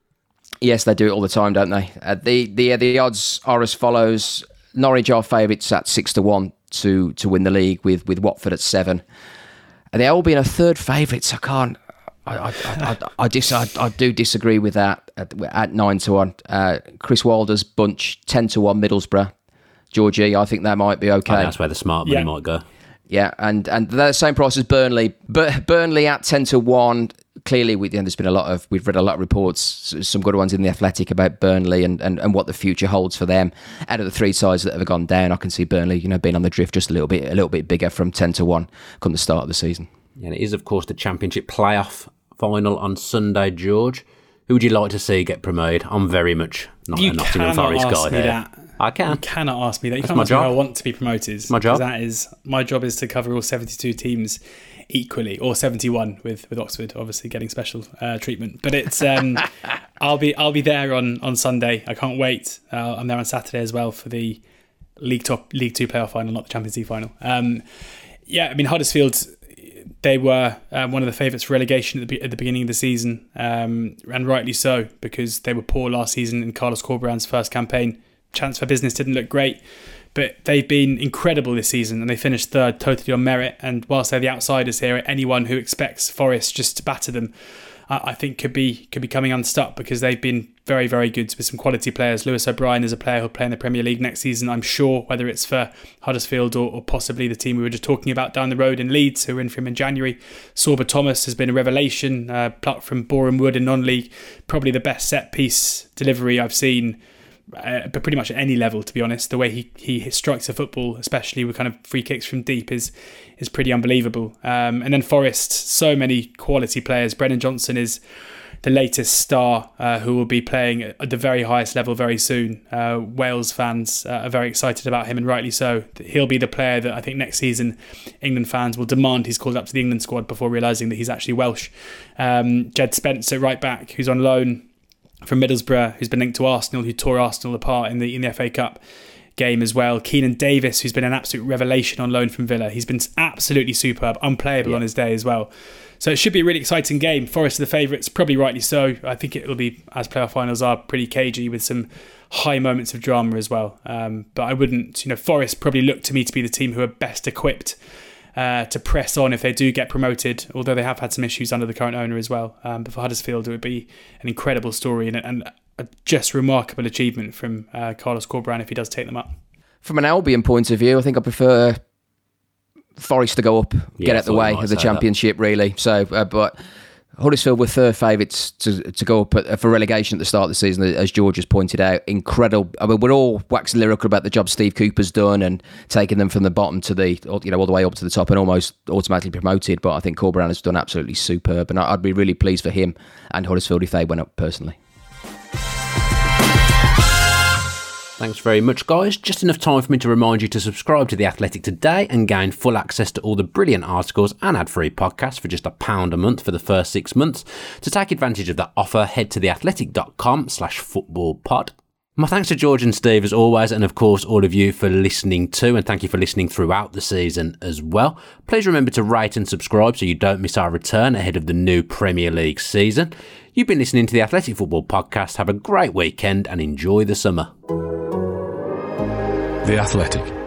Speaker 4: Yes, they do it all the time, don't they? Uh, the the the odds are as follows: Norwich are favourites at six to one to to win the league, with with Watford at seven. And they're all being a third favourites. I can't. I I I, I, I, dis, I I do disagree with that at, at nine to one. Uh, Chris Wilder's bunch ten to one. Middlesbrough, Georgie. I think that might be okay.
Speaker 3: I think that's where the smart money yeah. might go.
Speaker 4: Yeah, and and they're the same price as Burnley. But Burnley at ten to one. Clearly, we, you know, there's been a lot of we've read a lot of reports, some good ones in the Athletic about Burnley and, and, and what the future holds for them. Out of the three sides that have gone down, I can see Burnley, you know, being on the drift just a little bit, a little bit bigger from ten to one come the start of the season.
Speaker 3: Yeah, and it is, of course, the Championship playoff final on Sunday. George, who would you like to see get promoted? I'm very much not
Speaker 5: you
Speaker 3: a Nottingham Forest guy here.
Speaker 5: That.
Speaker 3: I can.
Speaker 5: You cannot ask me that. You
Speaker 3: That's
Speaker 5: can't
Speaker 3: my
Speaker 5: ask
Speaker 3: job.
Speaker 5: me how I want to be promoted.
Speaker 3: It's my job.
Speaker 5: That is my job is to cover all seventy-two teams equally, or seventy-one with, with Oxford obviously getting special uh, treatment. But it's um, I'll be I'll be there on, on Sunday. I can't wait. Uh, I'm there on Saturday as well for the League Top League Two playoff final, not the Champions League final. Um, yeah, I mean Huddersfield, they were uh, one of the favourites for relegation at the, at the beginning of the season, um, and rightly so, because they were poor last season in Carlos Corberán's first campaign. Chance for business didn't look great, but they've been incredible this season, and they finished third totally on merit. And whilst they're the outsiders here, anyone who expects Forest just to batter them, I think could be could be coming unstuck, because they've been very, very good with some quality players. Lewis O'Brien is a player who'll play in the Premier League next season, I'm sure, whether it's for Huddersfield or, or possibly the team we were just talking about down the road in Leeds, who were in for him in January. Sorba Thomas has been a revelation, uh, plucked from Boreham Wood in non-league. Probably the best set-piece delivery I've seen uh, but pretty much at any level, to be honest. The way he, he strikes a football, especially with kind of free kicks from deep, is is pretty unbelievable. Um, and then Forest, so many quality players. Brennan Johnson is the latest star uh, who will be playing at the very highest level very soon. Uh, Wales fans uh, are very excited about him, and rightly so. He'll be the player that I think next season England fans will demand he's called up to the England squad before realising that he's actually Welsh. Um, Jed Spencer, right back, who's on loan from Middlesbrough, who's been linked to Arsenal, who tore Arsenal apart in the in the F A Cup game as well. Keenan Davis, who's been an absolute revelation on loan from Villa. He's been absolutely superb, unplayable yeah. on his day as well. So it should be a really exciting game. Forest are the favourites, probably rightly so. I think it will be, as playoff finals are, pretty cagey with some high moments of drama as well. Um, but I wouldn't, you know, Forest probably look to me to be the team who are best equipped uh, to press on if they do get promoted, although they have had some issues under the current owner as well. Um, but for Huddersfield, it would be an incredible story and, and a just remarkable achievement from uh, Carlos Corberán if he does take them up.
Speaker 4: From an Albion point of view, I think I prefer Forest to go up, yeah, get out the way of the Championship, that. really. So, uh, but Huddersfield were third favourites to to go up at, for relegation at the start of the season, as George has pointed out. Incredible. I mean, we're all waxing lyrical about the job Steve Cooper's done and taking them from the bottom to the, you know, all the way up to the top and almost automatically promoted. But I think Corberán has done absolutely superb, and I'd be really pleased for him and Huddersfield if they went up personally.
Speaker 3: Thanks very much, guys. Just enough time for me to remind you to subscribe to The Athletic today and gain full access to all the brilliant articles and ad-free podcasts for just a pound a month for the first six months. To take advantage of that offer, head to theathletic.com slash football pod. My thanks to George and Steve as always, and of course all of you for listening too, and thank you for listening throughout the season as well. Please remember to rate and subscribe so you don't miss our return ahead of the new Premier League season. You've been listening to the Athletic Football Podcast. Have a great weekend and enjoy the summer.
Speaker 2: The Athletic.